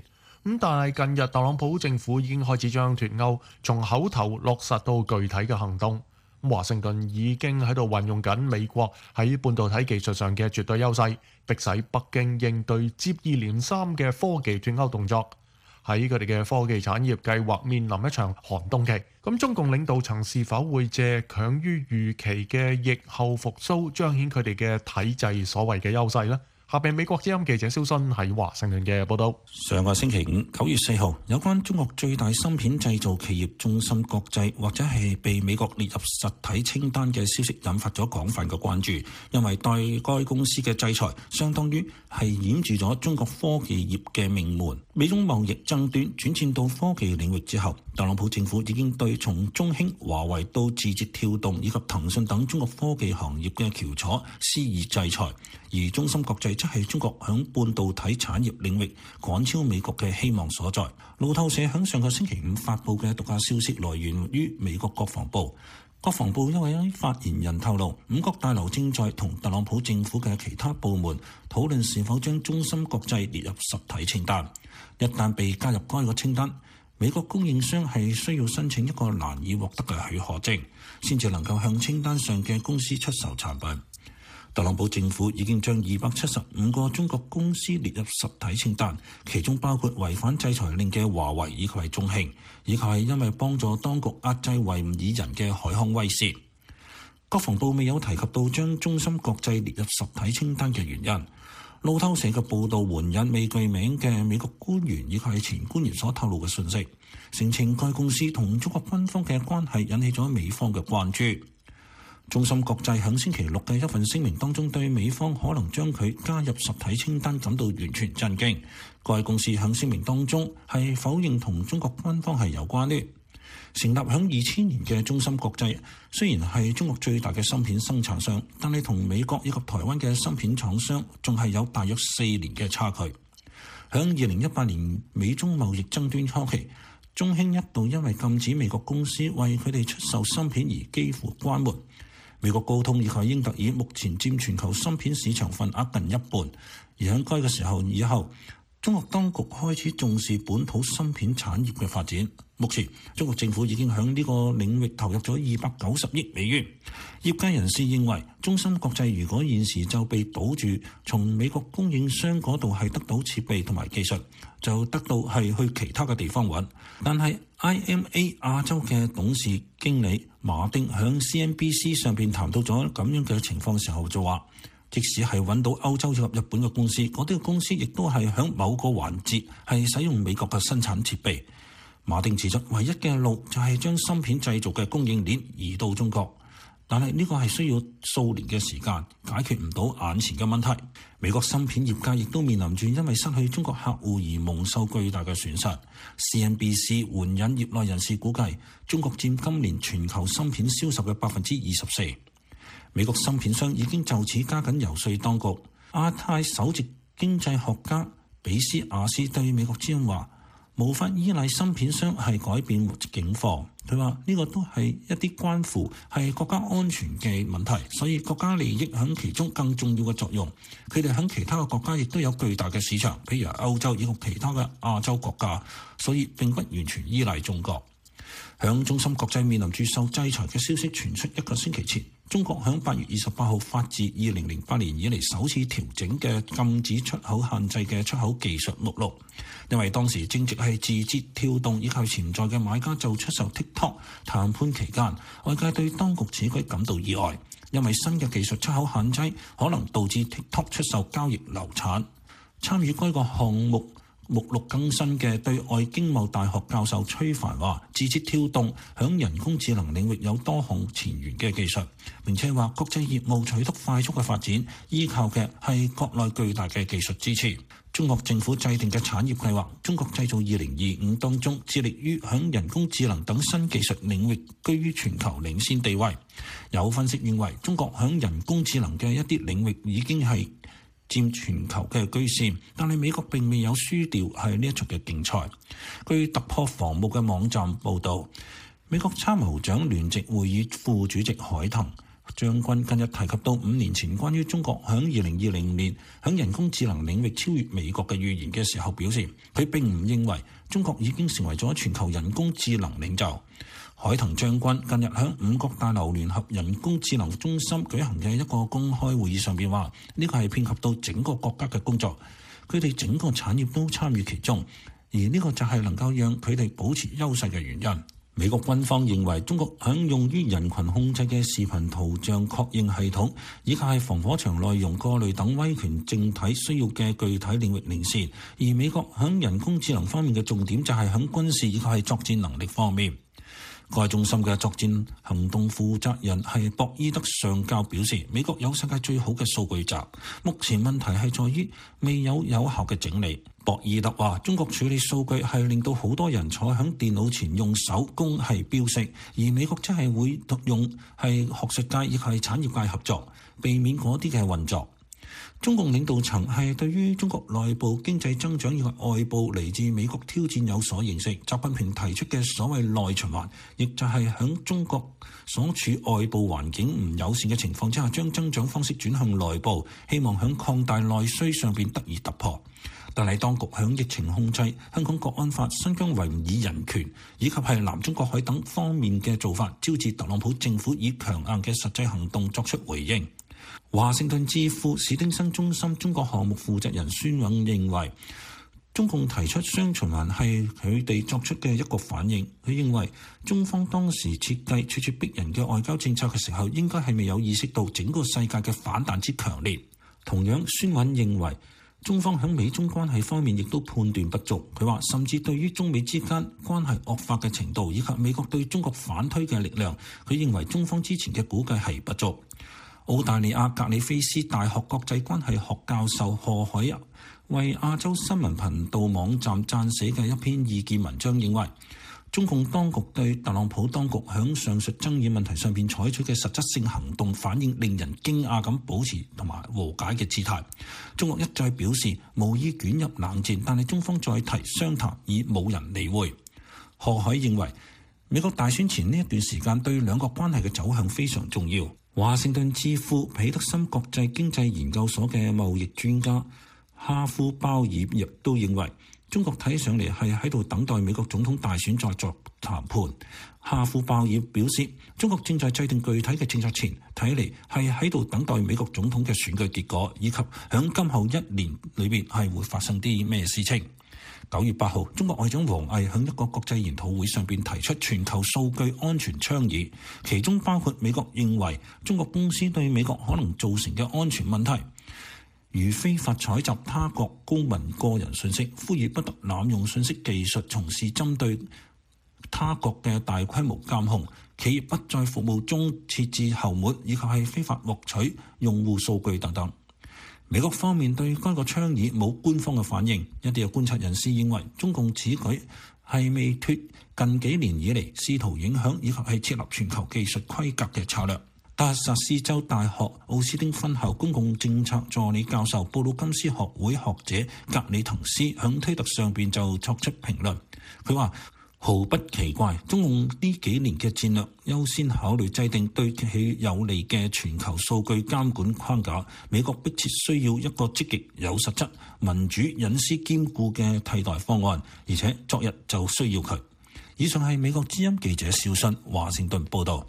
但係近日特朗普政府已經開始將脫歐從口頭落實到具體嘅行動。華盛頓已經喺度運用緊美國喺半導體技術上嘅絕對優勢，迫使北京應對接二連三嘅科技脫歐動作。喺佢哋嘅科技產業計劃面臨一場寒冬期，咁中共領導層是否會借強於預期嘅疫後復甦，彰顯佢哋嘅體制所謂嘅優勢呢？下邊美國之音記者蕭新喺華盛頓嘅報道。 上個星期五9月4號，有關中國最大芯片製造企業中芯國際或者係被美國列入實體清單嘅消息，引發咗廣泛嘅關注，因為對該公司嘅制裁相當於係掩住咗中國科技業嘅命門。美中貿易爭端轉戰到科技領域之後，特朗普政府已經對從中興、華為到字節跳動以及騰訊等中國科技行業嘅翹楚施以制裁，而中芯國際則係中國響半導體產業領域趕超美國嘅希望所在。路透社響上個星期五發布嘅獨家消息來源於美國國防部。國防部一位發言人透露，五角大樓正在同特朗普政府嘅其他部門討論是否將中芯國際列入實體清單。一旦被加入該個清單，美國供應商係需要申請一個難以獲得嘅許可證，先至能夠向清單上嘅公司出售產品。特朗普政府已經將275個中國公司列入實體清單，其中包括違反制裁令嘅華為以及係中興，以及係因為幫助當局壓制維吾爾人嘅海康威視。國防部未有提及到將中芯國際列入實體清單嘅原因。路透社嘅報導援引未具名嘅美國官員以及係前官員所透露嘅信息，聲稱該公司同中國軍方嘅關係引起咗美方嘅關注。中芯國際喺星期六嘅一份聲明當中，對美方可能將佢加入實體清單感到完全震驚。該公司喺聲明當中係否認同中國軍方係有關聯。成立響2000年嘅中芯國際雖然係中國最大嘅芯片生產商，但係同美國以及台灣嘅芯片廠商仲係有大約4年嘅差距。響2018年美中貿易爭端初期，中興一度因為禁止美國公司為佢哋出售芯片而幾乎關門。美國高通以及英特爾目前佔全球芯片市場份額近一半，而喺該個時候以後，中國當局開始重視本土芯片產業嘅發展。目前，中國政府已經響呢個領域投入咗290億美元。業界人士認為，中芯國際如果現時就被堵住，從美國供應商嗰度係得到設備同埋技術，就得到係去其他嘅地方揾。但係 IMA 亞洲嘅董事經理馬丁響 CNBC 上邊談到咗咁樣嘅情況嘅時候就話，即使係揾到歐洲以及日本嘅公司，嗰啲嘅公司亦都係響某個環節係使用美國嘅生產設備。馬丁指出，唯一嘅路就係將芯片製造嘅供應鏈移到中國，但係呢個係需要數年嘅時間，解決唔到眼前嘅問題。美國芯片業界亦都面臨住因為失去中國客戶而蒙受巨大嘅損失。CNBC 援引業內人士估計，中國佔今年全球芯片銷售嘅24%。美國芯片商已經就此加緊遊說當局。亞太首席經濟學家比斯亞斯對美國之音話，無法依賴芯片商係改變境況。佢話呢個都係一啲關乎係國家安全嘅問題，所以國家利益喺其中更重要嘅作用。佢哋喺其他嘅國家亦都有巨大嘅市場，譬如歐洲以及其他嘅亞洲國家，所以並不完全依賴中國。響中芯國際面臨住受制裁嘅消息傳出一個星期前，中國響8月28號發自2008年以嚟首次調整嘅禁止出口限制嘅出口技術目錄，因為當時正值係字節跳動以及潛在嘅買家就出售 TikTok 談判期間，外界對當局此舉感到意外，因為新嘅技術出口限制可能導致 TikTok 出售交易流產。參與該個項目目錄更新嘅對外經貿大學教授崔凡話，字節跳動響人工智能領域有多項前沿嘅技術，並且話國際業務取得快速嘅發展，依靠嘅係國內巨大嘅技術支持。中國政府制定嘅產業計劃中國製造2025當中，致力於響人工智能等新技術領域居於全球領先地位。有分析認為，中國響人工智能嘅一啲領域已經係佔全球嘅居先，但係美國並未有輸掉係呢一場嘅競賽。據突破防務嘅網站報導，美國參謀長聯席會議副主席海騰將軍近日提及到5年前關於中國響2020年響人工智能領域超越美國嘅預言嘅時候，表示佢並唔認為中國已經成為咗全球人工智能領袖。海騰將軍近日響五角大樓聯合人工智能中心舉行嘅一個公開會議上邊話，呢個係遍及到整個國家嘅工作，佢哋整個產業都參與其中，而呢個就係能夠讓佢哋保持優勢嘅原因。美國軍方認為中國響用於人群控制嘅視頻圖像確認系統，以及係防火牆內容過濾等威權政體需要嘅具體領域領先，而美國響人工智能方面嘅重點就係響軍事以及係作戰能力方面。該中心嘅作戰行動負責人係博伊德上校表示，美國有世界最好嘅數據集，目前問題係在於未有有效嘅整理。博伊德話，中國處理數據係令到好多人坐響電腦前用手工係標識，而美國則係會用係學術界亦係產業界合作，避免嗰啲嘅運作。中共領導層係對於中國內部經濟增長以及外部嚟自美國挑戰有所認識。習近平提出嘅所謂內循環，亦就係響中國所處外部環境唔友善嘅情況之下，將增長方式轉向內部，希望響擴大內需上邊得以突破。但係當局響疫情控制、香港國安法、新疆維吾爾人權以及係南中國海等方面嘅做法，招致特朗普政府以強硬嘅實際行動作出回應。華盛頓智庫史丁生中心中國項目負責人孫勇認為，中共提出雙循環係佢哋作出嘅一個反應。佢認為中方當時設計處處逼人嘅外交政策嘅時候，應該係未有意識到整個世界嘅反彈之強烈。同樣，孫勇認為中方喺美中關係方面亦都判斷不足。佢話甚至對於中美之間關係惡化嘅程度以及美國對中國反推嘅力量，佢認為中方之前嘅估計係不足。澳大利亞格里菲斯大學國際關係學教授賀海為亞洲新聞頻道網站撰寫嘅一篇意見文章認為，中共當局對特朗普當局響上述爭議問題上邊採取嘅實質性行動反應令人驚訝咁保持同埋和解嘅姿態。中國一再表示無意捲入冷戰，但係中方再提商談已冇人理會。賀海認為美國大選前呢一段時間對兩國關係嘅走向非常重要。華盛頓智庫彼得森國際經濟研究所嘅貿易專家哈夫鮑爾亦都認為，中國睇上嚟係喺度等待美國總統大選再作談判。哈夫鮑爾表示，中國正在制定具體嘅政策前，睇嚟係喺度等待美國總統嘅選舉結果，以及響今後1年裏邊係會發生啲咩事情。9月8號，中國外長王毅喺一個國際研討會上邊提出全球數據安全倡議，其中包括美國認為中國公司對美國可能造成嘅安全問題，如非法採集他國公民個人信息，呼籲不得濫用信息技術從事針對他國嘅大規模監控，企業不在服務中設置後門，以及係非法獲取用戶數據等等。美國方面對該個倡議冇官方嘅反應，一啲嘅觀察人士認為中共此舉係未脫近幾年以嚟試圖影響以及係設立全球技術規格嘅策略。達薩斯州大學奧斯汀分校公共政策助理教授布魯金斯學會學者格里滕斯響推特上邊就作出評論，佢話毫不奇怪，中共呢幾年嘅戰略優先考慮制定對其有利嘅全球數據監管框架。美國迫切需要一個積極有實質、民主隱私兼顧嘅替代方案，而且昨日就需要佢。以上係美國之音記者邵信華盛頓報導。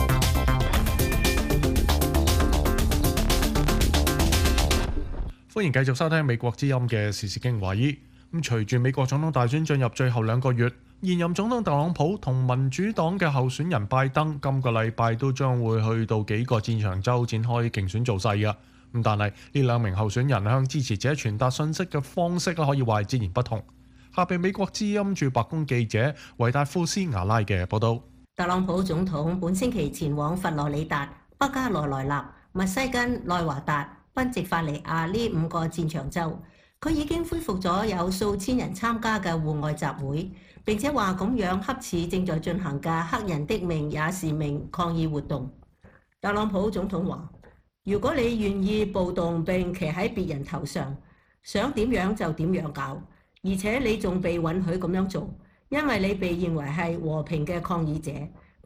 歡迎繼續收聽美國之音嘅時事經華爾。咁隨住美國總統大選進入最後2個月，現任總統特朗普同民主黨嘅候選人拜登今個禮拜都將會去到幾個戰場州展開競選造勢嘅。咁但係呢2名候選人向支持者傳達信息嘅方式可以話係截然不同。下邊美國之音駐白宮記者維達夫斯亞拉嘅報道。 特朗普總統本星期前往佛羅里達、北卡羅來納、密西根、內華達、賓夕法尼亞呢5個戰場州。佢已經恢復咗有數千人參加嘅戶外集會，並且話咁樣恰似正在進行嘅黑人的命也是命抗議活動。特朗普總統話：如果你願意暴動並騎喺別人頭上，想點樣就點樣搞，而且你仲被允許咁樣做，因為你被認為係和平嘅抗議者，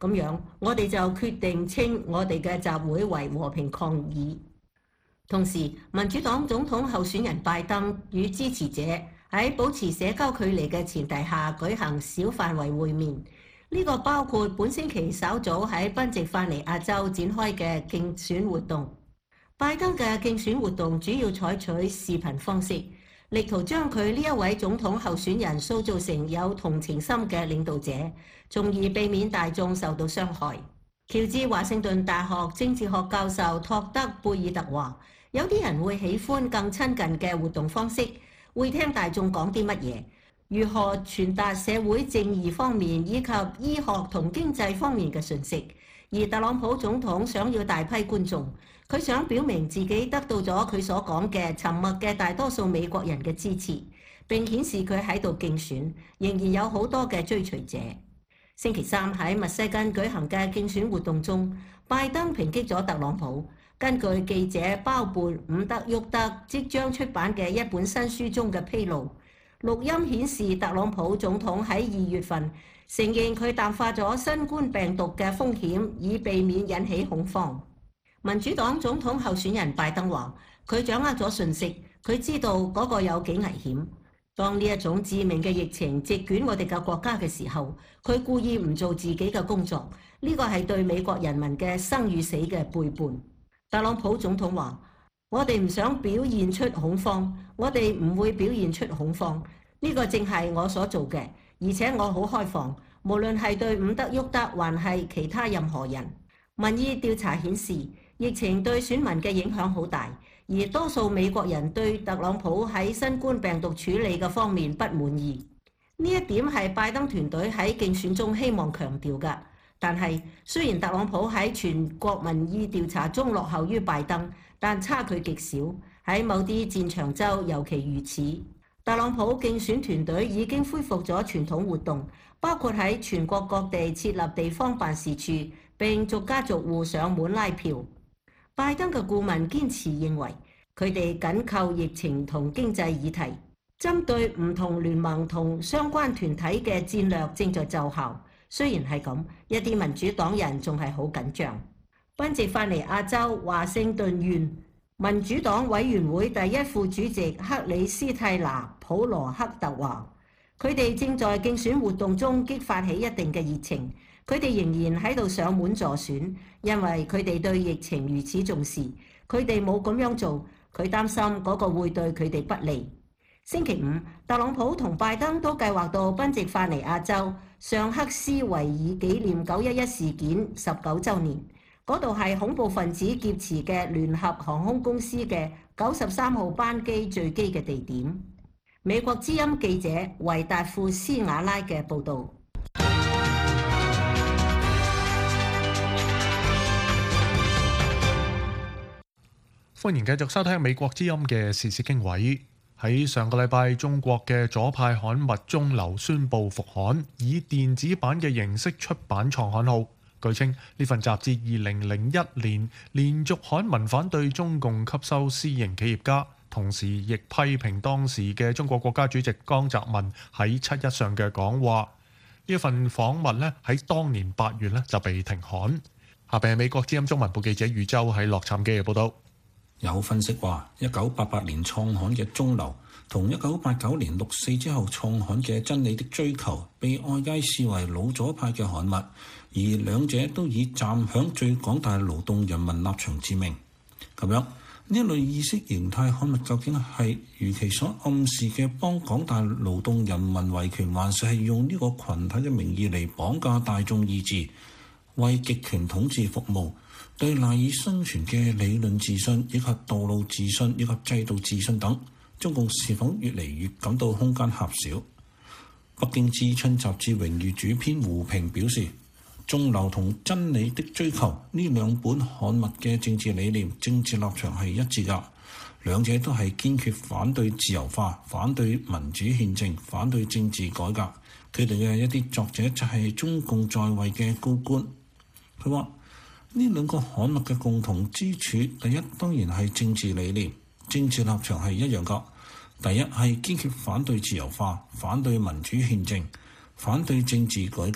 咁樣我哋就決定稱我哋嘅集會為和平抗議。同時，民主黨總統候選人拜登與支持者喺保持社交距離嘅前提下舉行小範圍會面，呢個包括本星期稍早喺賓夕法尼亞州展開嘅競選活動。拜登嘅競選活動主要採取視頻方式，力圖將佢呢一位總統候選人塑造成有同情心嘅領導者，從而避免大眾受到傷害。喬治華盛頓大學政治學教授托德貝爾特話：有啲人會喜歡更親近嘅活動方式，會聽大眾講啲乜嘢，如何傳達社會正義方面以及醫學同經濟方面嘅訊息。而特朗普總統想要大批觀眾，佢想表明自己得到咗佢所講嘅沉默嘅大多數美國人嘅支持，並顯示佢喺度競選，仍然有好多嘅追隨者。星期三喺密西根舉行嘅競選活動中，拜登抨擊咗特朗普。根據記者包勃伍德沃德即將出版嘅一本新書中嘅披露，錄音顯示特朗普總統喺2月份承認佢淡化咗新冠病毒嘅風險，以避免引起恐慌。民主黨總統候選人拜登話：佢掌握咗信息，佢知道嗰個有幾危險。當呢一種致命嘅疫情席捲我哋嘅國家嘅時候，佢故意唔做自己嘅工作，呢個係對美國人民嘅生與死嘅背叛。特朗普總統話：我哋唔想表現出恐慌，我哋唔會表現出恐慌，呢個正係我所做嘅，而且我好開放，無論係對伍德沃德還係其他任何人。民意調查顯示，疫情對選民嘅影響好大，而多數美國人對特朗普喺新冠病毒處理嘅方面不滿意。呢一點係拜登團隊喺競選中希望強調嘅。但係，雖然特朗普喺全國民意調查中落後於拜登，但差距極少。喺某啲戰場州尤其如此。特朗普競選團隊已經恢復咗傳統活動，包括喺全國各地設立地方辦事處，並逐家逐戶上門拉票。拜登嘅顧問堅持認為，佢哋緊扣疫情同經濟議題，針對唔同聯盟同相關團體嘅戰略正在奏效。雖然係咁，一啲民主黨人仲係好緊張。賓夕法尼亞州華盛頓縣民主黨委員會第一副主席克里斯蒂娜·普羅克特話：佢哋正在競選活動中激發起一定嘅熱情，佢哋仍然喺度上門助選，因為佢哋對疫情如此重視。佢哋冇咁樣做，佢擔心嗰個會對佢哋不利。星期五，特朗普同拜登都計劃到賓夕法尼亞州尚克斯維爾紀念911事件19週年，嗰度係恐怖分子劫持嘅聯合航空公司嘅93號班機墜機嘅地點。美國之音記者維達庫斯瓦拉嘅報導。 歡迎繼續收聽美國之音嘅時事經緯。喺上個禮拜，中國嘅左派刊物《中流》宣布復刊，以電子版嘅形式出版創刊號。據稱，呢份雜誌2001年連續刊文反對中共吸收私營企業家，同時亦批評當時嘅中國國家主席江澤民喺7·1上嘅講話。呢一份訪問咧喺當年8月咧就被停刊。下邊係美國之音中文部記者余舟喺洛杉磯嘅報導。 有分析話，1988年創刊嘅《中流》同1989年6·4之後創刊嘅《真理的追求》被外界視為老左派嘅刊物，而兩者都以站響最廣大勞動人民立場致命。咁樣，呢一類意識形態刊物究竟係如其所暗示嘅幫廣大勞動人民維權，還是係用呢個群體嘅名義嚟綁架大眾意志，為極權統治服務？對賴以生存嘅理論自信以及道路自信以及制度自信等，中共是否越嚟越感到空間狹小？北京知春雜誌榮譽主編胡平表示，《中流》同《真理的追求》呢兩本刊物嘅政治理念、政治立場係一致㗎，兩者都係堅決反對自由化、反對民主憲政、反對政治改革。佢哋嘅一啲作者就係中共在位嘅高官。佢話，呢兩個刊物嘅共同之處，第一當然係政治理念、政治立場係一樣㗎。第一係堅決反對自由化、反對民主憲政、反對政治改革，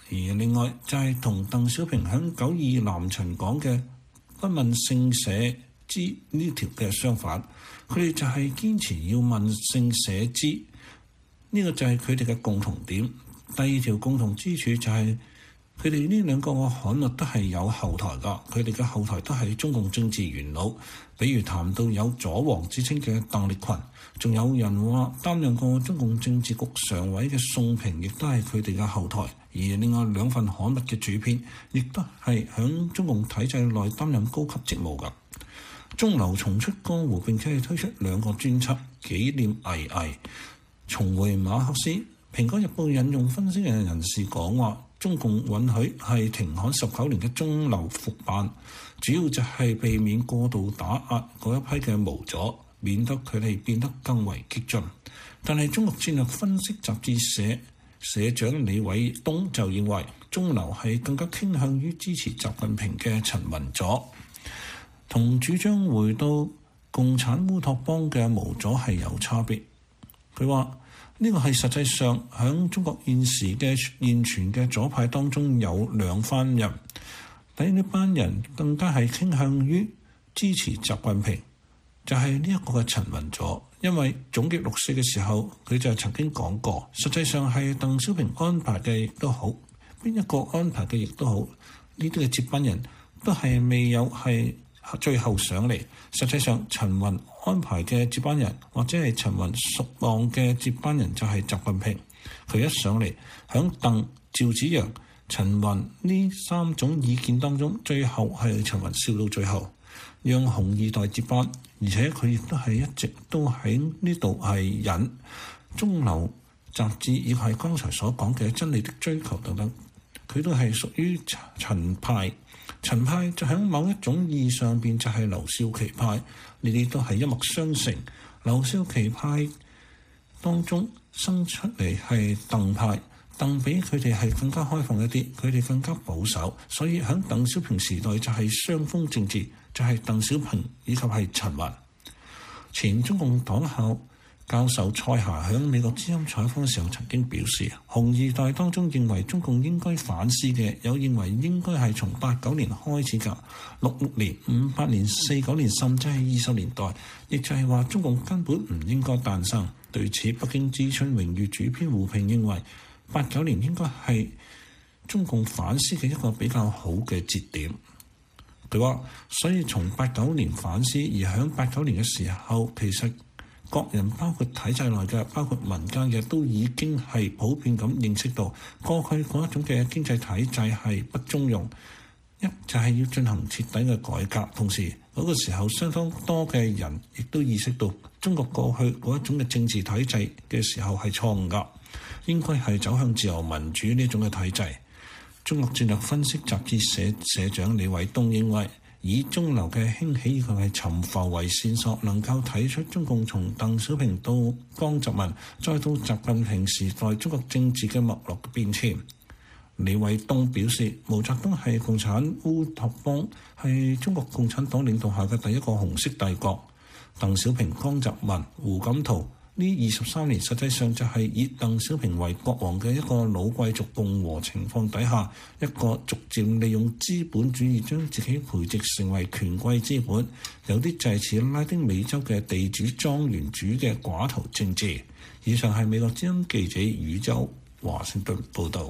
而另外就係同鄧小平喺9·2南巡講嘅不問姓社之呢條嘅相反，佢哋就係堅持要問姓社之，呢個就係佢哋嘅共同點。第二條共同之處就係佢哋呢兩個嘅刊物都係有後台㗎，佢哋嘅後台都係中共政治元老，比如談到有左王之稱嘅鄧力群，仲有人話擔任過中共政治局常委嘅宋平，亦都係佢哋嘅後台。而另外兩份刊物嘅主編，亦都係響中共體制內擔任高級職務㗎。中流重出江湖，並且係推出2個專輯紀念倪倪，重回馬克思。《蘋果日報》引用分析人士講話，中共允許係停刊19年嘅中流復辦，主要就係避免過度打壓嗰一批嘅無左，免得佢哋變得更為激進。但係中國戰略分析雜誌社長李偉東就認為，中流係更加傾向於支持習近平嘅陳文左，同主張回到共產烏托邦嘅無左係有差別。佢話呢個係實際上喺中國現時嘅現存嘅左派當中有2番人，第一班人更加係傾向於支持習近平，就係呢一個嘅陳文左。因為總結6四嘅時候，佢就曾經講過，實際上係鄧小平安排嘅亦都好，邊一個安排嘅亦都好，呢啲嘅接班人都係未有係最後上嚟。實際上陳雲安排嘅接班人，或者係陳雲屬望嘅接班人就係習近平。佢一上嚟，響鄧、趙紫陽、陳雲呢3種意見當中，最後係陳雲笑到最後，讓紅二代接班。而且佢亦都係一直都喺呢度係引中流雜誌，以及係剛才所講嘅真理的追求等等，佢都係屬於陳派。陳派就喺某一種意義上邊就係劉少奇派，呢啲都係一脈相承。劉少奇派當中生出嚟係鄧派，鄧比佢哋係更加開放一啲，佢哋更加保守，所以喺鄧小平時代就係雙峰政治，就係鄧小平以及係陳雲。前中共黨校教授蔡霞喺美國之音採訪嘅時候曾經表示，紅二代當中認為中共應該反思嘅，有認為應該係從89年開始㗎，66年、58年、49年，甚至係20年代，亦就係話中共根本唔應該誕生。對此，北京知春榮譽主編胡平認為89年應該係中共反思嘅一個比較好嘅節點。佢話，所以從89年反思，而喺89年嘅時候，其實各人包括體制內嘅，包括民間嘅，都已經係普遍咁認識到過去嗰一種嘅經濟體制係不中用，一就係要進行徹底嘅改革。同時嗰個時候，相當多嘅人亦都意識到中國過去嗰一種嘅政治體制嘅時候係錯誤㗎，應該係走向自由民主呢種嘅體制。中國戰略分析雜誌社長李偉東認為，以中流嘅興起以及係尋浮為線索，能夠睇出中共從鄧小平到江澤民再到習近平時代中國政治嘅脈絡嘅變遷。李偉東表示，毛澤東係共產烏托邦，係中國共產黨領導下嘅第一個紅色帝國。鄧小平、江澤民、胡錦濤呢23年，實際上就係以鄧小平為國王嘅一個老貴族共和情況底下，一個逐漸利用資本主義將自己培植成為權貴資本，有啲就係似拉丁美洲嘅地主莊園主嘅寡頭政治。以上係美國之音記者宇宙華盛頓報導。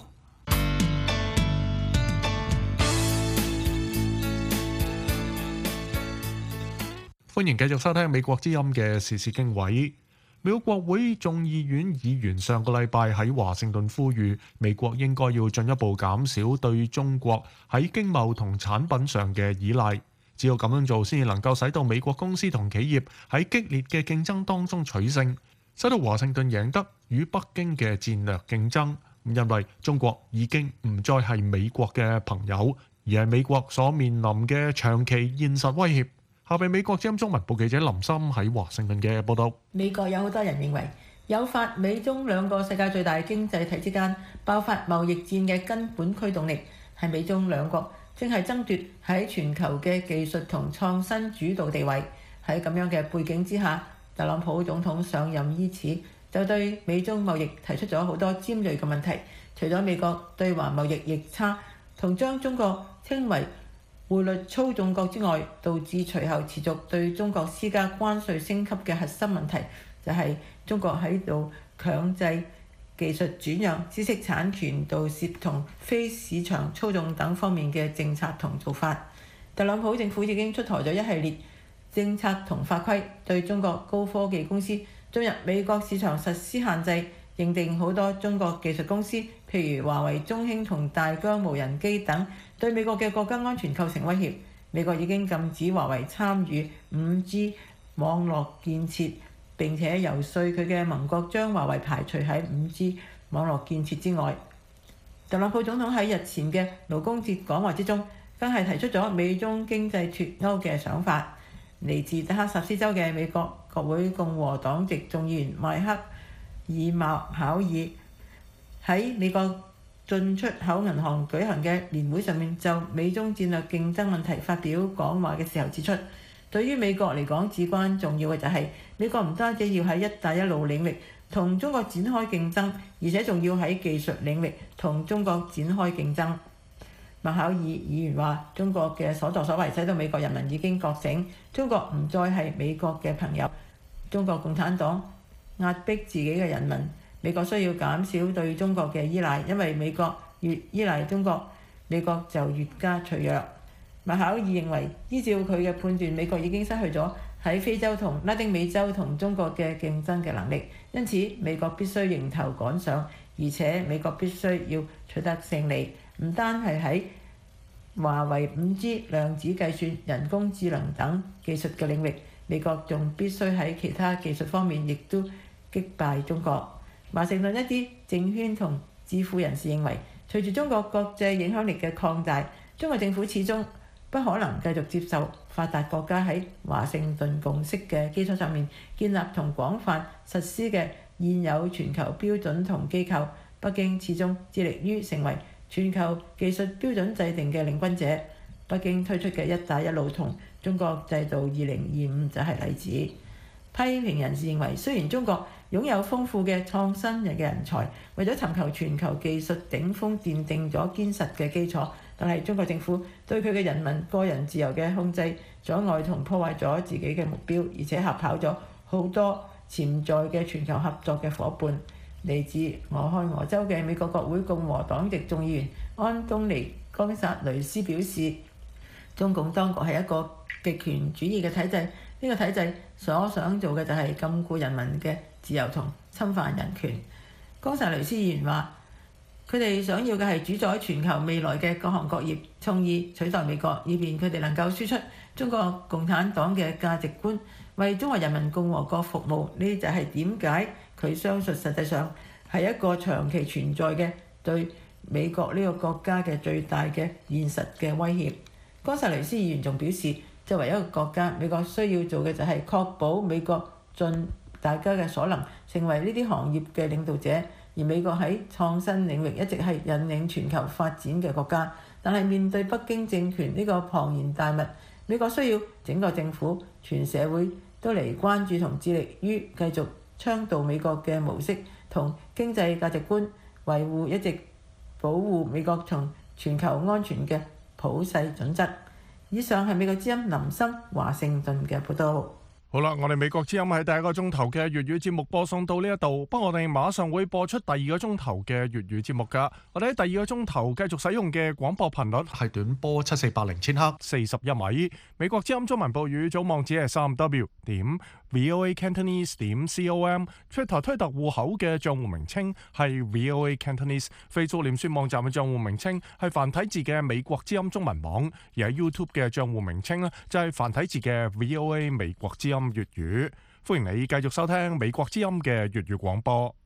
歡迎繼續收聽美國之音嘅時事經緯。美國國會眾議院議員上個禮拜喺華盛頓呼籲，美國應該要進一步減少對中國喺經貿同產品上嘅依賴，只有咁樣做先至能夠使到美國公司同企業喺激烈嘅競爭當中取勝，使到華盛頓贏得與北京嘅戰略競爭。因為中國已經唔再係美國嘅朋友，而係美國所面臨嘅長期現實威脅。下被美國之音中文部記者林森喺華盛頓嘅報道。 美國有好多人認為，誘發美中兩個世界最大經濟體之間爆發貿易戰嘅根本驅動力係美中兩國正係爭奪喺全球嘅技術同創新主導地位。喺咁樣嘅背景之下，特朗普總統上任伊始， 就對美中貿易提出咗好多尖鋭嘅問題。除咗美國對華貿易逆差同將中國稱為匯率操縱國之外，導致隨後持續對中國施加關稅升級嘅核心問題，就係中國喺度強制技術轉讓、知識產權盜竊同非市場操縱等方面嘅政策同做法。特朗普政府已經出台咗一系列政策同法規，對中國高科技公司進入美國市場實施限制，認定好多中國技術公司，譬如華為、中興同大疆無人機等，對美國嘅國家安全構成威脅。美國已經禁止華為參與 5G 網絡建設，並且遊說佢嘅盟國將華為排除喺 5G 網絡建設之外。特朗普總統喺日前嘅勞工節講話之中，更係提出咗美中經濟脫鈎嘅想法。嚟自德克薩斯州嘅美國國會共和黨籍眾議員邁克爾麥考爾喺美國進出口銀行舉行嘅年會上面，就美中戰略競爭問題發表講話嘅時候指出，對於美國嚟講至關重要嘅就係美國唔單止要喺一帶一路領域同中國展開競爭，而且仲要喺技術領域同中國展開競爭。麥考爾議員話：中國嘅所作所為使到美國人民已經覺醒，中國唔再係美國嘅朋友。中國共產黨壓迫自己嘅人民，美國需要減少對中國嘅依賴，因為美國越依賴中國，美國就越加脆弱。麥考爾認為，依照佢嘅判斷，美國已經失去咗喺非洲同拉丁美洲同中國嘅競爭嘅能力，因此美國必須迎頭趕上，而且美國必須要取得勝利。唔單係喺華為 5G、量子計算、人工智能等技術嘅領域，美國仲必須喺其他技術方面亦都擊敗中國。華盛頓一啲政圈同智庫人士認為，隨住中國國際影響力嘅擴大，中國政府始終不可能繼續接受發達國家喺華盛頓共識嘅基礎上面建立同廣泛實施嘅現有全球標準同機構。北京始終致力於成為全球技術標準制定嘅領軍者。北京推出嘅一帶一路同中國制度2025就係例子。批評人士認為，雖然中國擁有豐富嘅創新嘅人才，為咗尋求全球技術頂峰奠定咗堅實嘅基礎，但係中國政府對佢嘅人民個人自由嘅控制，阻礙同破壞咗自己嘅目標，而且嚇跑咗好多潛在嘅全球合作嘅伙伴。嚟自俄亥俄州嘅美國國會共和黨籍眾議員安東尼·岡薩雷斯表示，中共當局係一個極權主義嘅體制，呢個體制所想做嘅就係禁錮人民嘅自由同侵犯人權。岡薩雷斯議員話，佢哋想要嘅係主宰全球未來嘅各行各業，從而取代美國，以便佢哋能夠輸出中國共產黨嘅價值觀，為中華人民共和國服務。呢就係點解佢相信實際上係一個長期存在嘅對美國呢個國家嘅最大嘅現實嘅威脅。岡薩雷斯議員仲表示，作為一個國家，美國需要做嘅就係確保美國盡大家嘅所能，成為呢啲行業嘅領導者。而美國喺創新領域一直係引領全球發展嘅國家，但係面對北京政權呢個龐然大物，美國需要整個政府、全社會都嚟關注同致力於繼續倡導美國嘅模式同經濟價值觀，維護一直保護美國從全球安全嘅普世準則。以上係美國之音林森華盛頓嘅報導。 好啦，我哋美國之音喺第一個鐘頭嘅粵語節目播送到呢一度，不過我哋馬上會播出第二個鐘頭嘅粵語節目㗎。我哋喺第二個鐘頭繼續使用嘅廣播頻率係短波7480千赫 41米。美國之音中文報語組網址係3W 點 VOA Cantonese 點 com。Twitter 推特戶口嘅帳戶名稱係 VOA Cantonese。Facebook 臉書網站嘅帳戶名稱係繁體字嘅美國之音中文網，而喺 YouTube 嘅帳戶名稱呢就係繁體字嘅 VOA 美國之音粵語。歡迎你繼續收聽美國之音嘅粵語廣播。